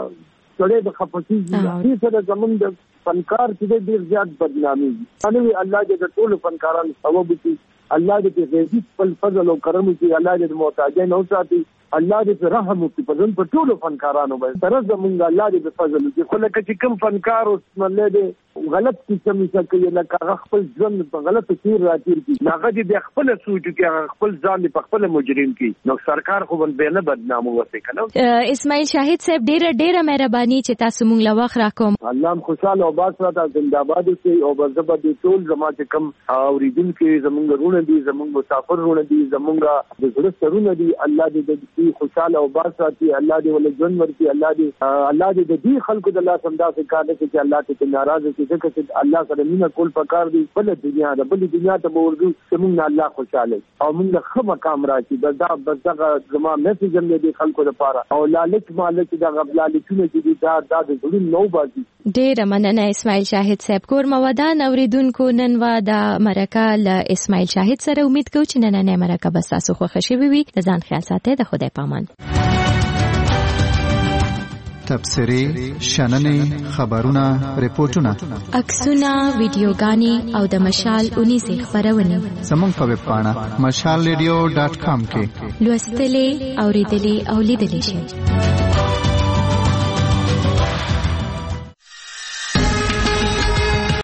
سړی د خپتي دي سره زمونږ د فنکار چې ډېر زیات بدنامي دي انوي الله دې د ټول فنکارانو ثواب وکړي الله دې غیبی خپل فضل او کرم کې الله دې محتاجین او ساتي الله دې رحم وکړي په ځن په ټولو فنکارانو باندې تر زمونږ الله دې فضل وکړي خو لکه چې کوم فنکار اوس مله دې غلط قسم څه کوي لکه خپل ځن په غلط تیر راتیر کی هغه دې خپل سوچ کې خپل ځان په خپل مجرم کی نو سرکار خو باندې نه بدنامو وته کنه اسماعیل شاهد صاحب ډیره ډیره مهرباني چې تاسو مونږ لا وخت راکوم الله خوشاله او باسواده زنده‌باد شي او بزبد دې ټول زما چې کوم اوریدونکو زمونږ رونه دي زمونږ مسافر رونه دي زمونږ د زړه سرونه دي الله دې خوشاله او باساتي الله دې ول ژوند ورکړي الله دې الله دې د دې خلکو د الله سمدا سے کار نه چې الله ته ناراض شي چې الله سره مینا کول پکار دي بل دنیا د بل دنیا ته ورغو چې موږ الله خوشاله او موږ خو مقام راځي دا دغه زما میسج هم دې خلکو لپاره او لالچ مالک دا غبلالچونه چې دا د ټول نو بازي ډېر مننه اسماعیل شاهد صاحب کور مودان اوریدونکو نن و د مرکه ل اسماعیل شاهد سره امید کوم چې نن نه مرکه بس تاسو خو خوشی وي د ځان خیال ساتئ د خدای پامان تبصرې شننې خبرونه ریپورتونه عکسونه ویډیوګانې او د مشال اونیزه خبرونه زموږ په ویب پاڼه مشال ریډیو ډاټ کام کې لوستلې اوریدلې او لیدلې شئ